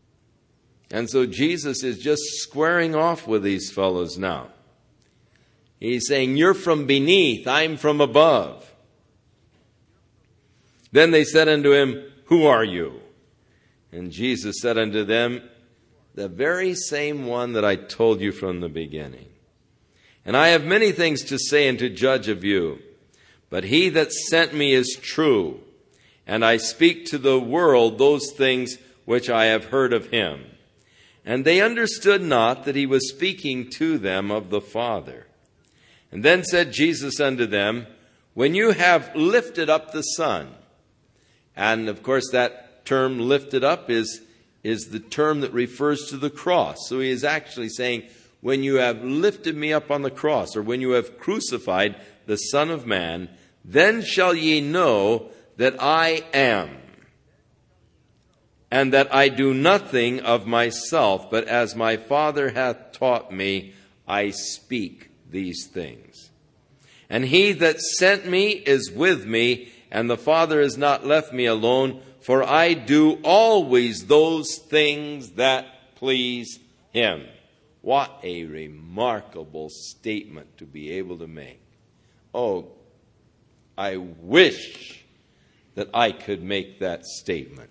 And so Jesus is just squaring off with these fellows now. He's saying, you're from beneath, I'm from above. Then they said unto him, who are you? And Jesus said unto them, the very same one that I told you from the beginning. And I have many things to say and to judge of you, but he that sent me is true, and I speak to the world those things which I have heard of him. And they understood not that he was speaking to them of the Father. And then said Jesus unto them, when you have lifted up the Son, and of course that term lifted up is, is the term that refers to the cross. So he is actually saying, when you have lifted me up on the cross, or when you have crucified the Son of Man, then shall ye know that I am, and that I do nothing of myself, but as my Father hath taught me, I speak these things. And he that sent me is with me, and the Father has not left me alone, for I do always those things that please him. What a remarkable statement to be able to make. Oh, I wish that I could make that statement.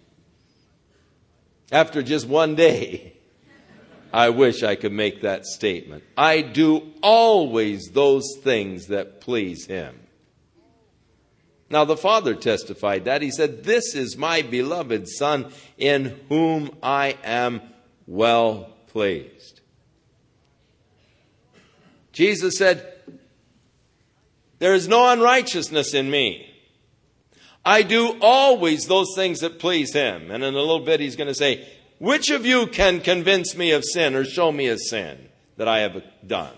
After just one day, I wish I could make that statement. I do always those things that please him. Now the Father testified that. He said, this is my beloved Son, in whom I am well pleased. Jesus said, there is no unrighteousness in me. I do always those things that please him. And in a little bit he's going to say, which of you can convince me of sin or show me a sin that I have done?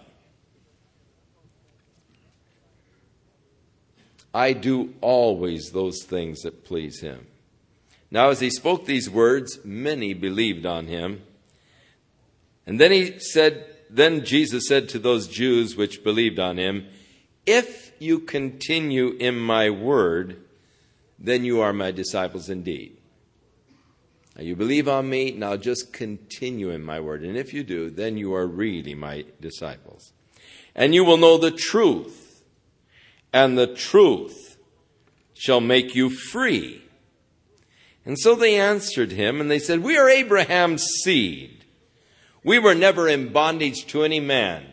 I do always those things that please him. Now as he spoke these words, many believed on him. And then he said, then Jesus said to those Jews which believed on him, if you continue in my word, then you are my disciples indeed. Now you believe on me, now just continue in my word. And if you do, then you are really my disciples. And you will know the truth, and the truth shall make you free. And so they answered him, and they said, we are Abraham's seed. We were never in bondage to any man.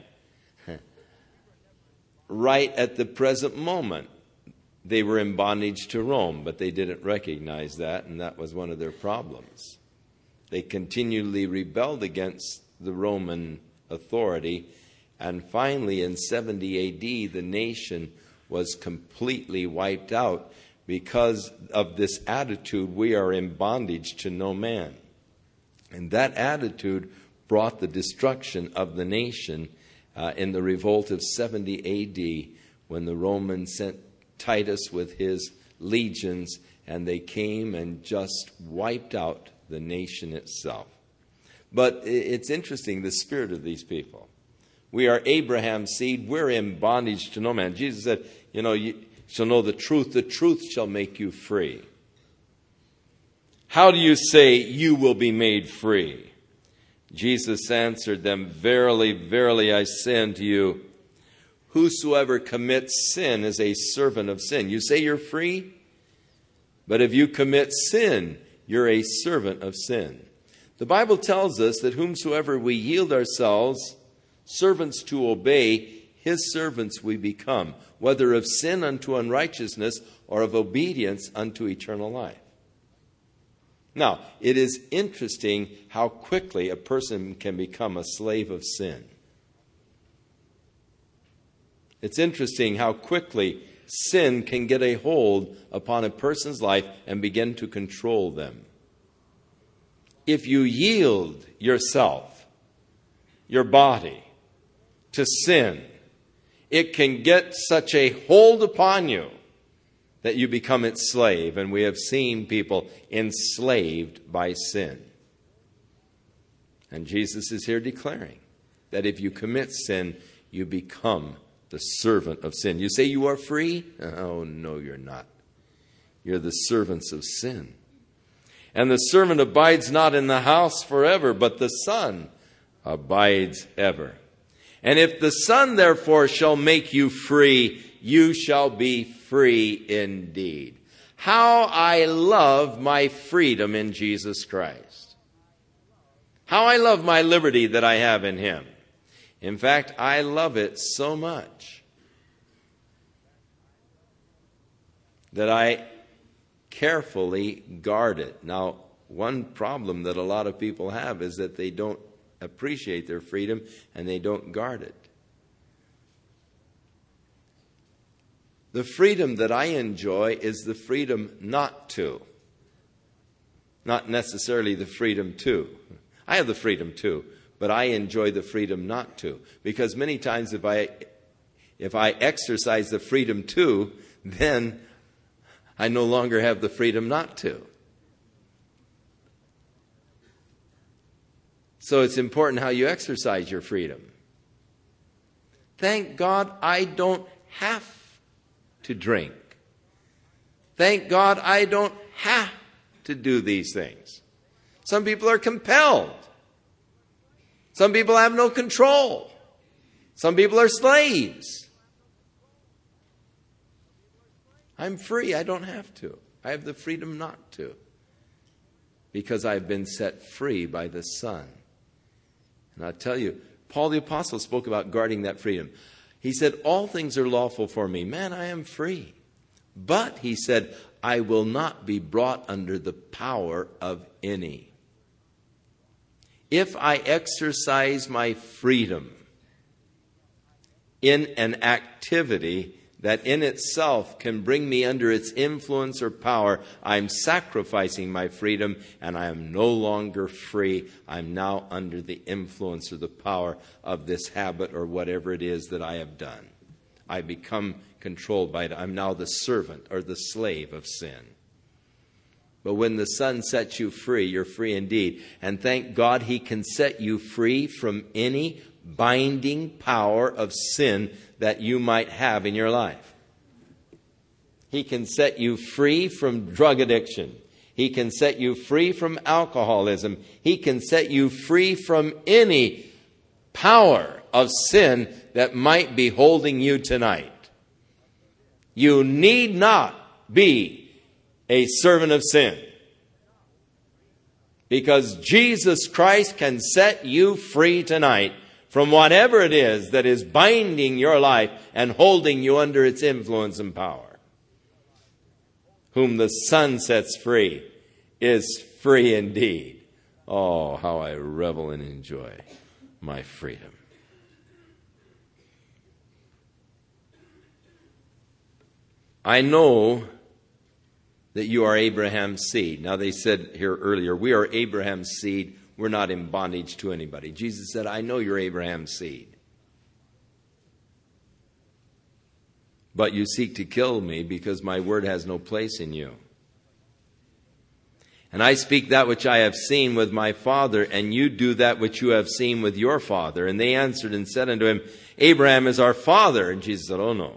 Right at the present moment, they were in bondage to Rome, but they didn't recognize that, and that was one of their problems. They continually rebelled against the Roman authority, and finally in seventy A D, the nation was completely wiped out because of this attitude, we are in bondage to no man. And that attitude brought the destruction of the nation uh, in the revolt of seventy A D, when the Romans sent Titus with his legions, and they came and just wiped out the nation itself. But it's interesting, the spirit of these people. We are Abraham's seed. We're in bondage to no man. Jesus said, you know, you shall know the truth. The truth shall make you free. How do you say you will be made free? Jesus answered them, verily, verily, I say unto you, whosoever commits sin is a servant of sin. You say you're free, but if you commit sin, you're a servant of sin. The Bible tells us that whomsoever we yield ourselves servants to obey, his servants we become, whether of sin unto unrighteousness or of obedience unto eternal life. Now, it is interesting how quickly a person can become a slave of sin. It's interesting how quickly sin can get a hold upon a person's life and begin to control them. If you yield yourself, your body, to sin, it can get such a hold upon you that you become its slave. And we have seen people enslaved by sin. And Jesus is here declaring that if you commit sin, you become the servant of sin. You say you are free? Oh, no, you're not. You're the servants of sin. And the servant abides not in the house forever, but the Son abides ever. And if the Son therefore shall make you free, you shall be free indeed. How I love my freedom in Jesus Christ. How I love my liberty that I have in Him. In fact, I love it so much that I carefully guard it. Now, one problem that a lot of people have is that they don't appreciate their freedom and they don't guard it. The freedom that I enjoy is the freedom not to. Not necessarily the freedom to. I have the freedom to, but I enjoy the freedom not to. Because many times if I if I exercise the freedom to, then I no longer have the freedom not to. So it's important how you exercise your freedom. Thank God I don't have to drink. Thank God I don't have to do these things. Some people are compelled. Some people have no control. Some people are slaves. I'm free. I don't have to. I have the freedom not to. Because I've been set free by the Son. And I tell you, Paul the Apostle spoke about guarding that freedom. He said, all things are lawful for me. Man, I am free. But, he said, I will not be brought under the power of any. If I exercise my freedom in an activity that in itself can bring me under its influence or power, I'm sacrificing my freedom and I am no longer free. I'm now under the influence or the power of this habit or whatever it is that I have done. I become controlled by it. I'm now the servant or the slave of sin. But when the Son sets you free, you're free indeed. And thank God He can set you free from any binding power of sin that you might have in your life. He can set you free from drug addiction. He can set you free from alcoholism. He can set you free from any power of sin that might be holding you tonight. You need not be a servant of sin, because Jesus Christ can set you free tonight from whatever it is that is binding your life and holding you under its influence and power. Whom the Son sets free is free indeed. Oh, how I revel and enjoy my freedom. I know that you are Abraham's seed. Now, they said here earlier, we are Abraham's seed. We're not in bondage to anybody. Jesus said, I know you're Abraham's seed. But you seek to kill me because my word has no place in you. And I speak that which I have seen with my father, and you do that which you have seen with your father. And they answered and said unto him, Abraham is our father. And Jesus said, oh no.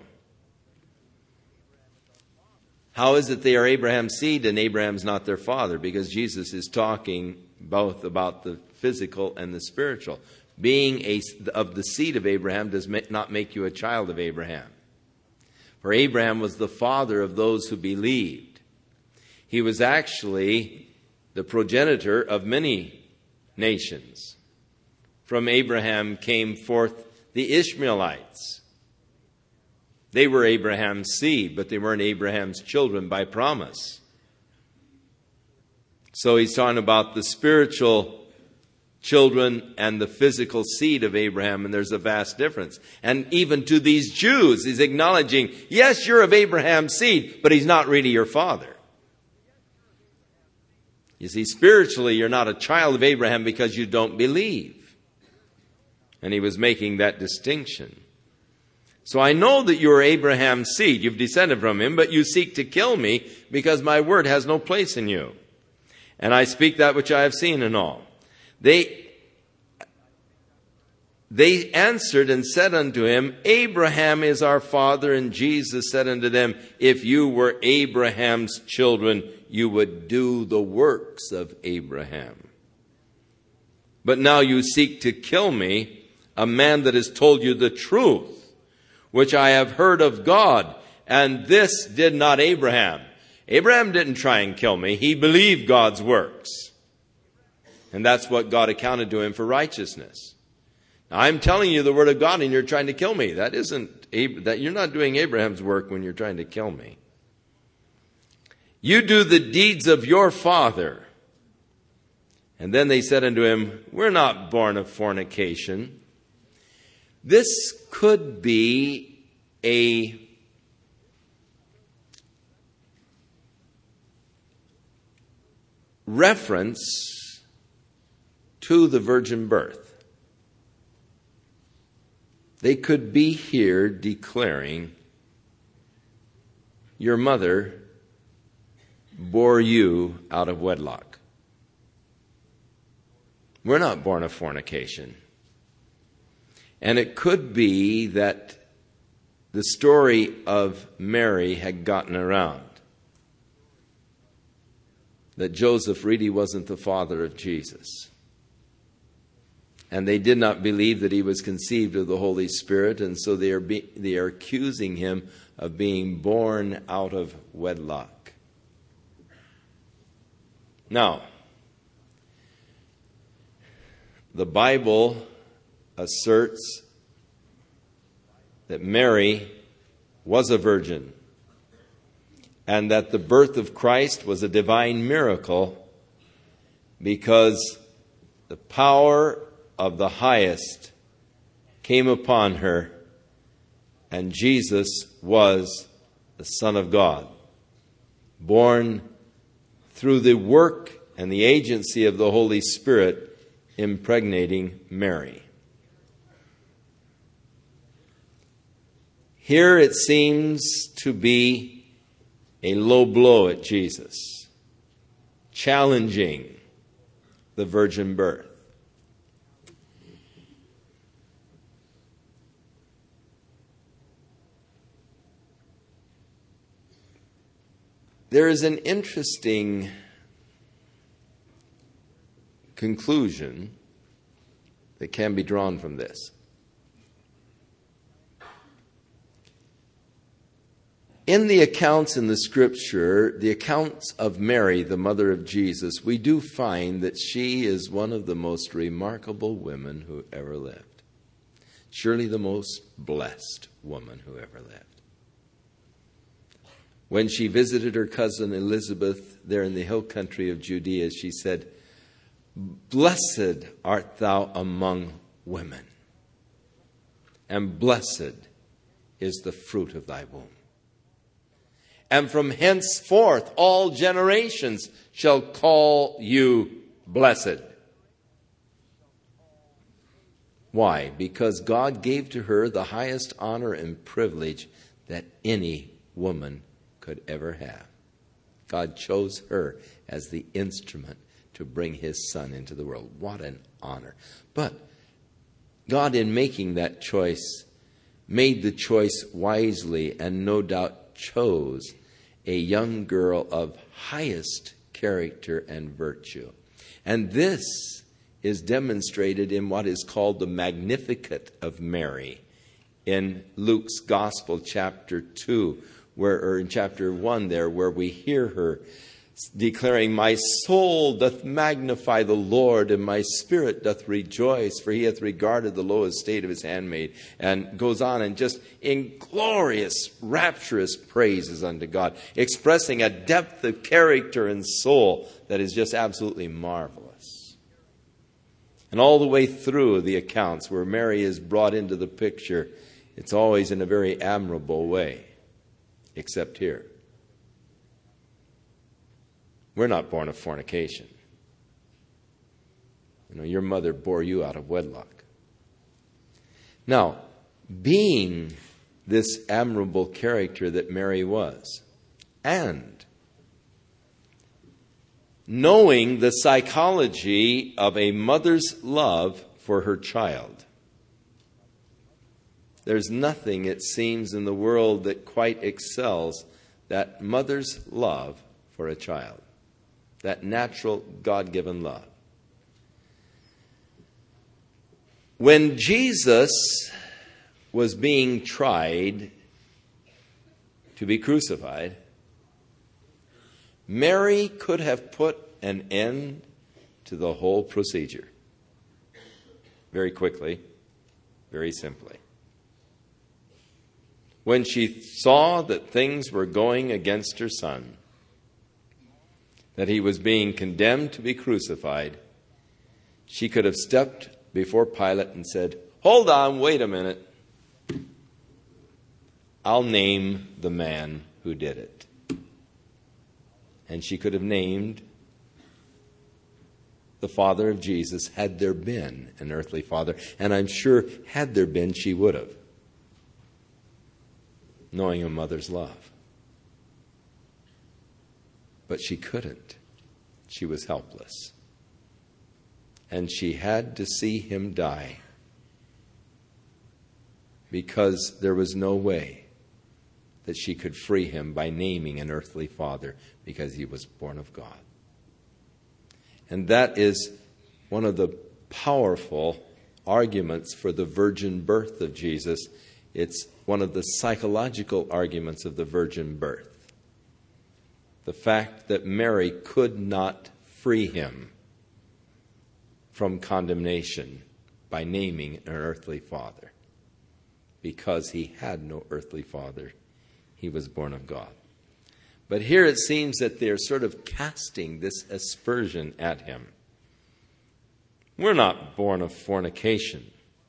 How is it they are Abraham's seed and Abraham's not their father? Because Jesus is talking both about the physical and the spiritual. Being a, of the seed of Abraham does not make you a child of Abraham. For Abraham was the father of those who believed. He was actually the progenitor of many nations. From Abraham came forth the Ishmaelites. They were Abraham's seed, but they weren't Abraham's children by promise. So he's talking about the spiritual children and the physical seed of Abraham, and there's a vast difference. And even to these Jews, he's acknowledging, yes, you're of Abraham's seed, but he's not really your father. You see, spiritually, you're not a child of Abraham because you don't believe. And he was making that distinction. So I know that you are Abraham's seed. You've descended from him, but you seek to kill me because my word has no place in you. And I speak that which I have seen and all. They, they answered and said unto him, Abraham is our father. And Jesus said unto them, if you were Abraham's children, you would do the works of Abraham. But now you seek to kill me, a man that has told you the truth, which I have heard of God, and this did not Abraham. Abraham didn't try and kill me. He believed God's works. And that's what God accounted to him for righteousness. Now, I'm telling you the word of God and you're trying to kill me. That isn't, that you're not doing Abraham's work when you're trying to kill me. You do the deeds of your father. And then they said unto him, we're not born of fornication. This could be a reference to the virgin birth. They could be here declaring, your mother bore you out of wedlock. We're not born of fornication. And it could be that the story of Mary had gotten around. That Joseph really wasn't the father of Jesus. And they did not believe that he was conceived of the Holy Spirit, and so they are, be, they are accusing him of being born out of wedlock. Now, the Bible asserts that Mary was a virgin and that the birth of Christ was a divine miracle because the power of the highest came upon her and Jesus was the Son of God, born through the work and the agency of the Holy Spirit impregnating Mary. Here it seems to be a low blow at Jesus, challenging the virgin birth. There is an interesting conclusion that can be drawn from this. In the accounts in the Scripture, the accounts of Mary, the mother of Jesus, we do find that she is one of the most remarkable women who ever lived. Surely the most blessed woman who ever lived. When she visited her cousin Elizabeth there in the hill country of Judea, she said, blessed art thou among women, and blessed is the fruit of thy womb. And from henceforth all generations shall call you blessed. Why? Because God gave to her the highest honor and privilege that any woman could ever have. God chose her as the instrument to bring his Son into the world. What an honor. But God, in making that choice, made the choice wisely and no doubt chose a young girl of highest character and virtue. And this is demonstrated in what is called the Magnificat of Mary in Luke's Gospel, chapter two, where, or in chapter one there, where we hear her declaring, my soul doth magnify the Lord, and my spirit doth rejoice, for he hath regarded the low estate of his handmaid. And goes on and just in glorious, rapturous praises unto God, expressing a depth of character and soul that is just absolutely marvelous. And all the way through the accounts where Mary is brought into the picture, it's always in a very admirable way, except here. We're not born of fornication. You know, your mother bore you out of wedlock. Now, being this admirable character that Mary was, and knowing the psychology of a mother's love for her child, there's nothing, it seems, in the world that quite excels that mother's love for a child. That natural, God-given love. When Jesus was being tried to be crucified, Mary could have put an end to the whole procedure very quickly, very simply. When she saw that things were going against her son, that he was being condemned to be crucified, she could have stepped before Pilate and said, "Hold on, wait a minute. I'll name the man who did it." And she could have named the father of Jesus, had there been an earthly father. And I'm sure, had there been, she would have, knowing a mother's love. But she couldn't. She was helpless. And she had to see him die because there was no way that she could free him by naming an earthly father, because he was born of God. And that is one of the powerful arguments for the virgin birth of Jesus. It's one of the psychological arguments of the virgin birth. The fact that Mary could not free him from condemnation by naming an earthly father, because he had no earthly father. He was born of God. But here it seems that they're sort of casting this aspersion at him. We're not born of fornication.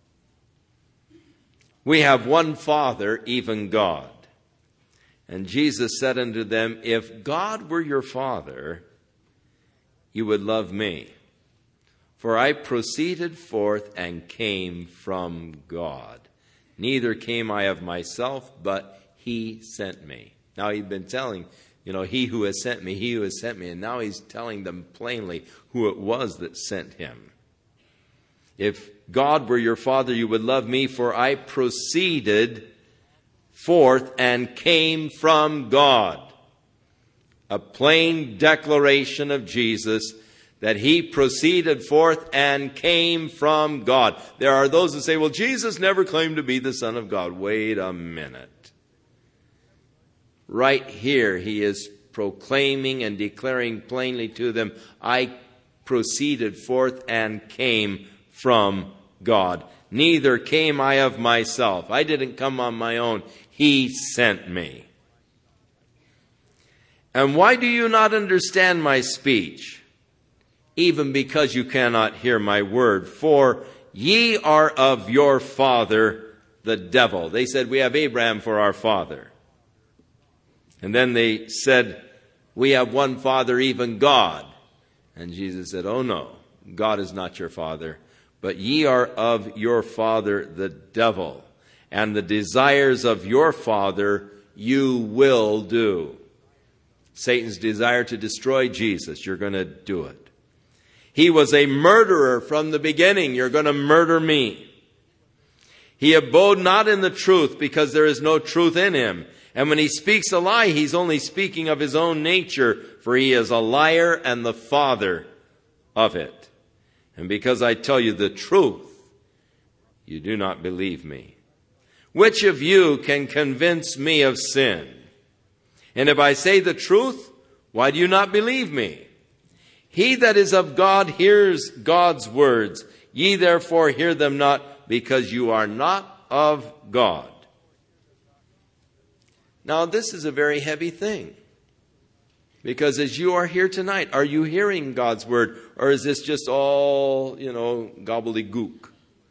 We have one Father, even God. And Jesus said unto them, "If God were your Father, you would love me. For I proceeded forth and came from God. Neither came I of myself, but he sent me." Now he'd been telling, you know, he who has sent me, he who has sent me. And now he's telling them plainly who it was that sent him. If God were your Father, you would love me, for I proceeded forth and came from God. A plain declaration of Jesus that he proceeded forth and came from God. There are those that say, well, Jesus never claimed to be the Son of God. Wait a minute. Right here, he is proclaiming and declaring plainly to them, I proceeded forth and came from God. Neither came I of myself. I didn't come on my own. He sent me. And why do you not understand my speech? Even because you cannot hear my word. For ye are of your father, the devil. They said, we have Abraham for our father. And then they said, we have one Father, even God. And Jesus said, oh no, God is not your father, but ye are of your father, the devil. And the desires of your father you will do. Satan's desire to destroy Jesus, you're going to do it. He was a murderer from the beginning. You're going to murder me. He abode not in the truth, because there is no truth in him. And when he speaks a lie, he's only speaking of his own nature, for he is a liar and the father of it. And because I tell you the truth, you do not believe me. Which of you can convince me of sin? And if I say the truth, why do you not believe me? He that is of God hears God's words. Ye therefore hear them not, because you are not of God. Now, this is a very heavy thing. Because as you are here tonight, are you hearing God's word? Or is this just all, you know, gobbledygook?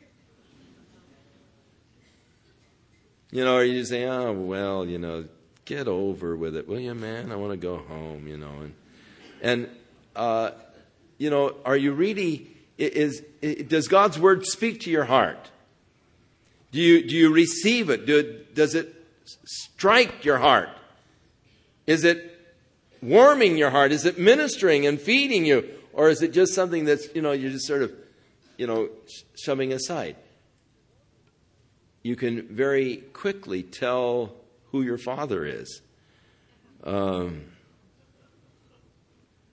You know, are you saying, oh, well, you know, get over with it, will you, man? I want to go home, you know. And, and uh, you know, are you really, is, is, does God's word speak to your heart? Do you, do you receive it? Do, does it strike your heart? Is it warming your heart? Is it ministering and feeding you? Or is it just something that's, you know, you're just sort of, you know, shoving aside? You can very quickly tell who your father is. Um,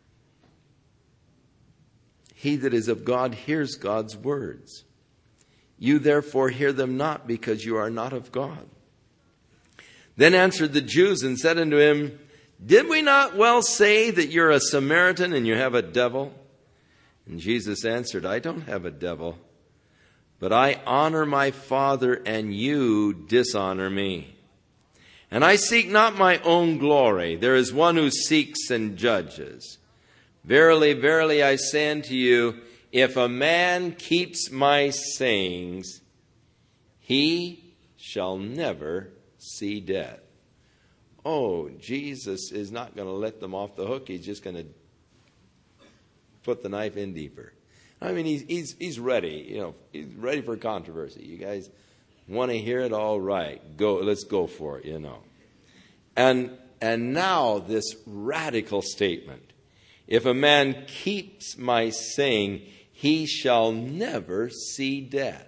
he that is of God hears God's words. You therefore hear them not, because you are not of God. Then answered the Jews and said unto him, Did we not well say that you're a Samaritan and you have a devil? And Jesus answered, I don't have a devil, but I honor my Father, and you dishonor me. And I seek not my own glory. There is one who seeks and judges. Verily, verily, I say unto you, if a man keeps my sayings, he shall never see death. Oh, Jesus is not going to let them off the hook. He's just going to put the knife in deeper. I mean, he's, he's, he's ready. You know, he's ready for controversy. You guys want to hear it? All right. Go, let's go for it, you know. And, and now this radical statement. If a man keeps my saying, he shall never see death.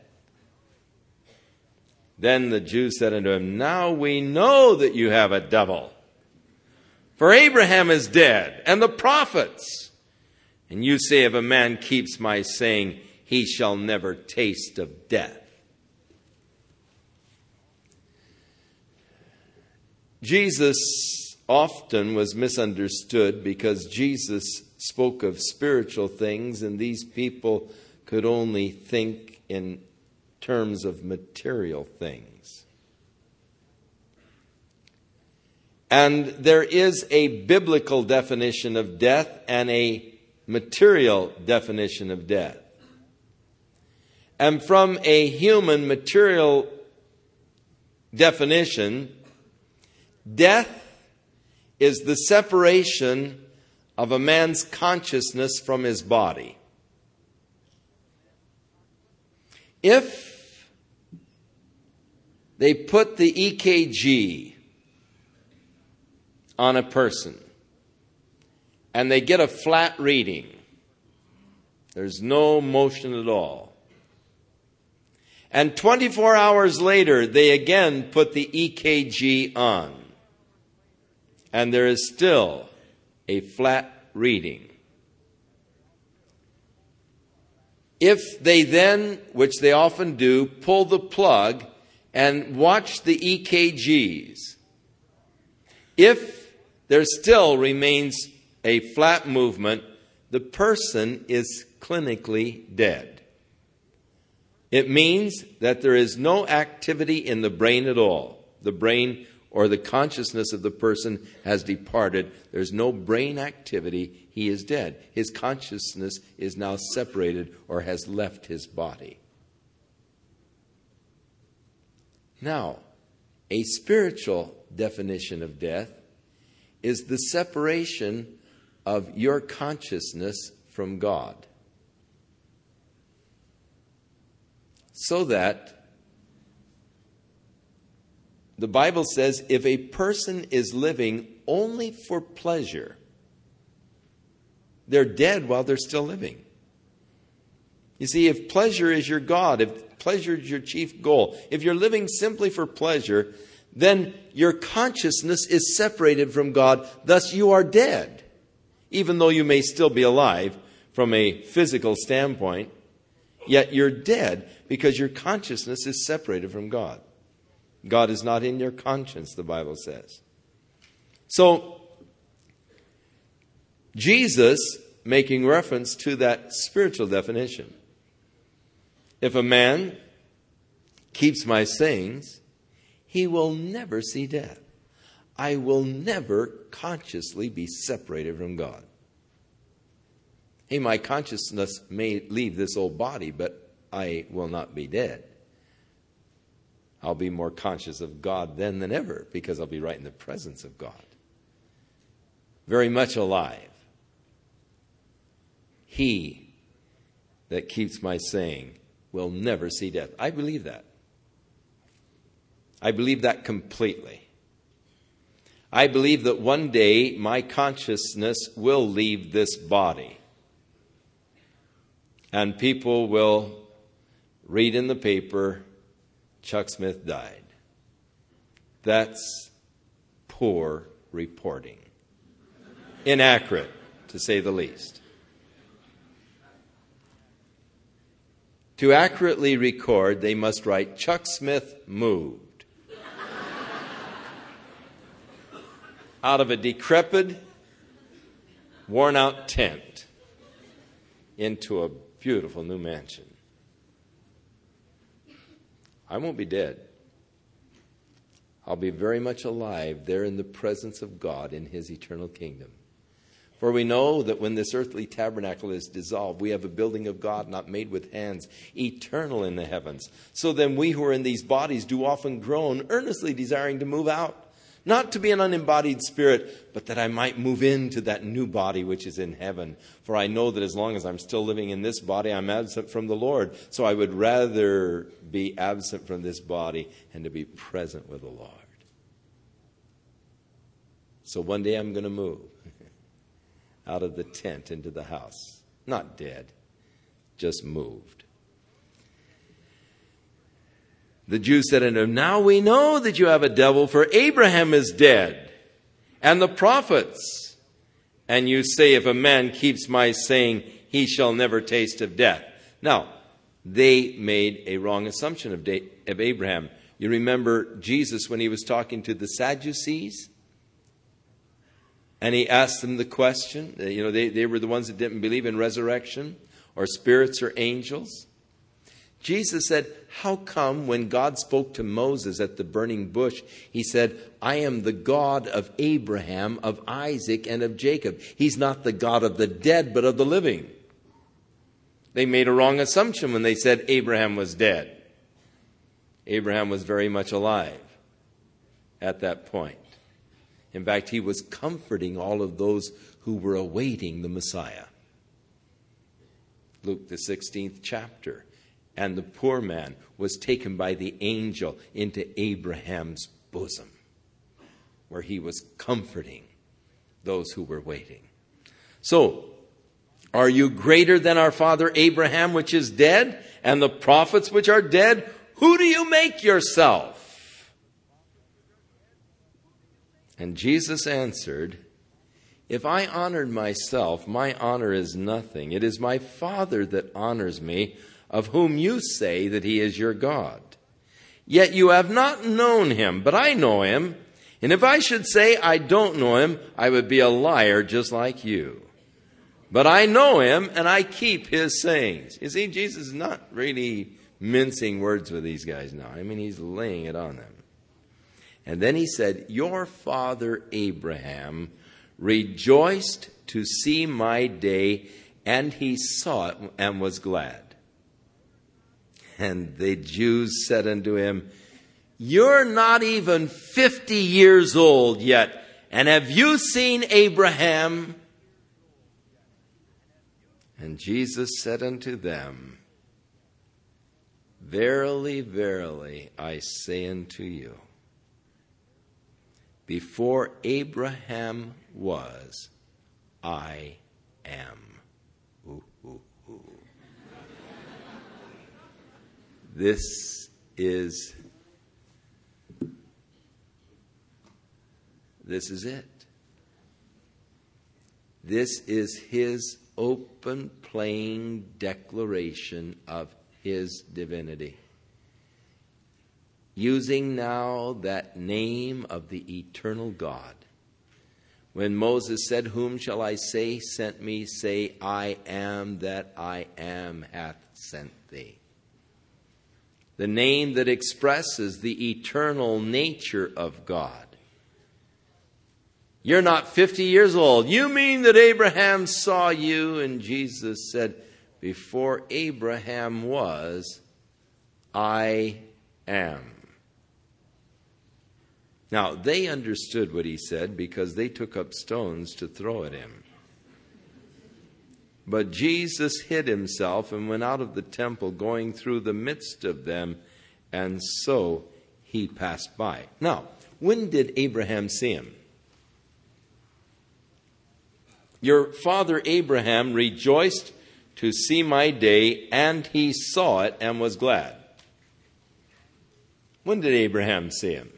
Then the Jews said unto him, Now we know that you have a devil. For Abraham is dead, and the prophets. And you say, if a man keeps my saying, he shall never taste of death. Jesus often was misunderstood because Jesus spoke of spiritual things, and these people could only think in terms of material things. And there is a biblical definition of death and a material definition of death. And from a human material definition, death is the separation of a man's consciousness from his body. If they put the E K G on a person and they get a flat reading, there's no motion at all, and twenty-four hours later they again put the E K G on, and there is still a flat reading. If they then, which they often do, pull the plug and watch the E K Gs, if there still remains a flat movement, the person is clinically dead. It means that there is no activity in the brain at all. The brain or the consciousness of the person has departed. There's no brain activity. He is dead. His consciousness is now separated or has left his body. Now, a spiritual definition of death is the separation of your consciousness from God, so that the Bible says if a person is living only for pleasure, they're dead while they're still living. You see, if pleasure is your God, if pleasure is your chief goal, if you're living simply for pleasure, then your consciousness is separated from God. Thus, you are dead, even though you may still be alive from a physical standpoint. Yet you're dead because your consciousness is separated from God. God is not in your conscience, the Bible says. So, Jesus, making reference to that spiritual definition, if a man keeps my sayings, he will never see death. I will never consciously be separated from God. Hey, my consciousness may leave this old body, but I will not be dead. I'll be more conscious of God then than ever, because I'll be right in the presence of God. Very much alive. He that keeps my saying will never see death. I believe that. I believe that completely. I believe that one day my consciousness will leave this body. And people will read in the paper, Chuck Smith died. That's poor reporting. Inaccurate, to say the least. To accurately record, they must write, Chuck Smith moved out of a decrepit, worn-out tent into a beautiful new mansion. I won't be dead. I'll be very much alive there in the presence of God in his eternal kingdom. For we know that when this earthly tabernacle is dissolved, we have a building of God not made with hands, eternal in the heavens. So then we who are in these bodies do often groan, earnestly desiring to move out, not to be an unembodied spirit, but that I might move into that new body which is in heaven. For I know that as long as I'm still living in this body, I'm absent from the Lord. So I would rather be absent from this body and to be present with the Lord. So one day I'm going to move out of the tent into the house. Not dead, just moved. The Jews said unto him, Now we know that you have a devil, for Abraham is dead, and the prophets. And you say, if a man keeps my saying, he shall never taste of death. Now, they made a wrong assumption of, de- of Abraham. You remember Jesus when he was talking to the Sadducees? And he asked them the question, you know, they, they were the ones that didn't believe in resurrection or spirits or angels. Jesus said, how come when God spoke to Moses at the burning bush, he said, I am the God of Abraham, of Isaac, and of Jacob. He's not the God of the dead, but of the living. They made a wrong assumption when they said Abraham was dead. Abraham was very much alive at that point. In fact, he was comforting all of those who were awaiting the Messiah. Luke, the sixteenth chapter. And the poor man was taken by the angel into Abraham's bosom, where he was comforting those who were waiting. So, are you greater than our father Abraham, which is dead, and the prophets which are dead? Who do you make yourself? And Jesus answered, If I honored myself, my honor is nothing. It is my Father that honors me, of whom you say that he is your God. Yet you have not known him, but I know him. And if I should say I don't know him, I would be a liar just like you. But I know him, and I keep his sayings. You see, Jesus is not really mincing words with these guys now. I mean, he's laying it on them. And then he said, Your father Abraham rejoiced to see my day, and he saw it and was glad. And the Jews said unto him, You're not even fifty years old yet, and have you seen Abraham? And Jesus said unto them, Verily, verily, I say unto you, before Abraham was, I am. Ooh, ooh, ooh. This is, this is it. This is his open, plain declaration of his divinity. Using now that name of the eternal God. When Moses said, Whom shall I say sent me? Say, I am that I am hath sent thee. The name that expresses the eternal nature of God. You're not fifty years old. You mean that Abraham saw you? And Jesus said, Before Abraham was, I am. Now, they understood what he said because they took up stones to throw at him. But Jesus hid himself and went out of the temple, going through the midst of them, and so he passed by. Now, when did Abraham see him? Your father Abraham rejoiced to see my day, and he saw it and was glad. When did Abraham see him?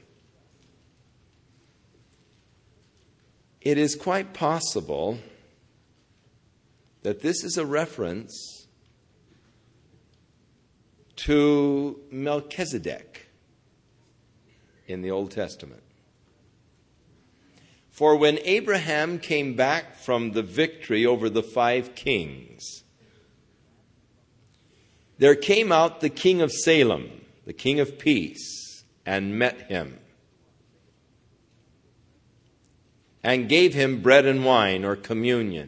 It is quite possible that this is a reference to Melchizedek in the Old Testament. For when Abraham came back from the victory over the five kings, there came out the king of Salem, the king of peace, and met him, and gave him bread and wine, or communion.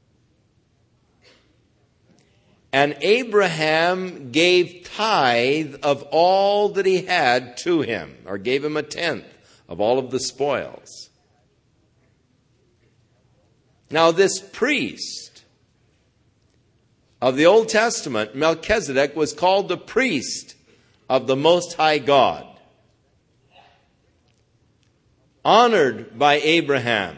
And Abraham gave tithe of all that he had to him, or gave him a tenth of all of the spoils. Now this priest of the Old Testament, Melchizedek, was called the priest of the Most High God, honored by Abraham,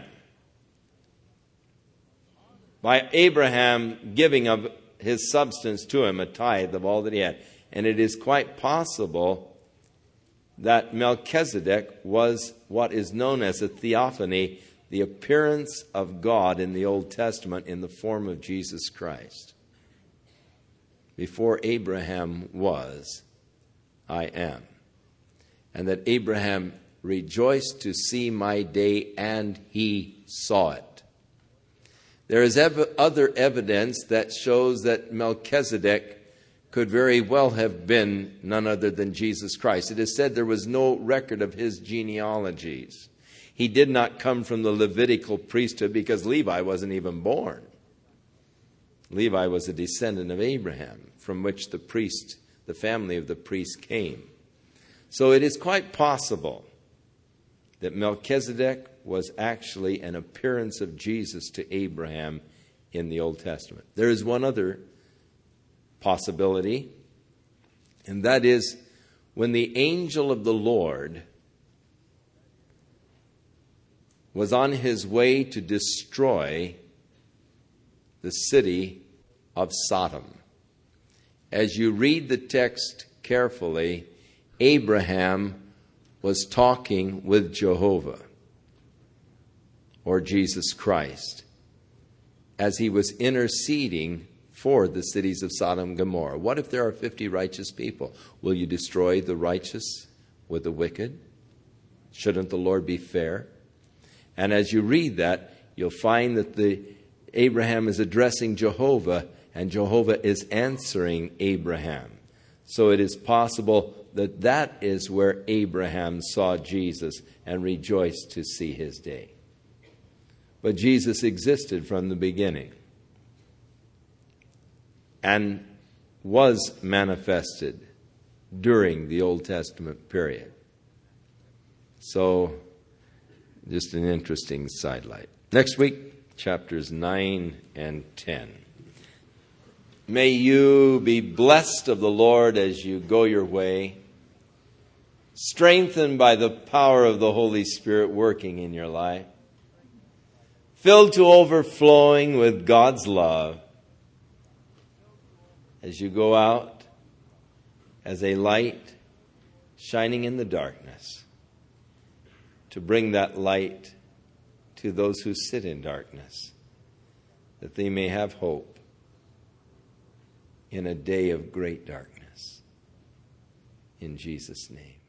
by Abraham giving of his substance to him, a tithe of all that he had. And it is quite possible that Melchizedek was what is known as a theophany, the appearance of God in the Old Testament in the form of Jesus Christ. Before Abraham was, I am. And that Abraham rejoiced to see my day, and he saw it. There is ev- other evidence that shows that Melchizedek could very well have been none other than Jesus Christ. It is said there was no record of his genealogies. He did not come from the Levitical priesthood because Levi wasn't even born. Levi was a descendant of Abraham, from which the priest, the family of the priest, came. So it is quite possible that Melchizedek was actually an appearance of Jesus to Abraham in the Old Testament. There is one other possibility, and that is when the angel of the Lord was on his way to destroy the city of Sodom. As you read the text carefully, Abraham was talking with Jehovah, or Jesus Christ, as he was interceding for the cities of Sodom and Gomorrah. What if there are fifty righteous people? Will you destroy the righteous with the wicked? Shouldn't the Lord be fair? And as you read that, you'll find that the Abraham is addressing Jehovah, and Jehovah is answering Abraham. So it is possible that that is where Abraham saw Jesus and rejoiced to see his day. But Jesus existed from the beginning and was manifested during the Old Testament period. So, just an interesting sidelight. Next week, chapters nine and ten. May you be blessed of the Lord as you go your way, strengthened by the power of the Holy Spirit working in your life, filled to overflowing with God's love as you go out as a light shining in the darkness, to bring that light to those who sit in darkness, that they may have hope in a day of great darkness. In Jesus' name.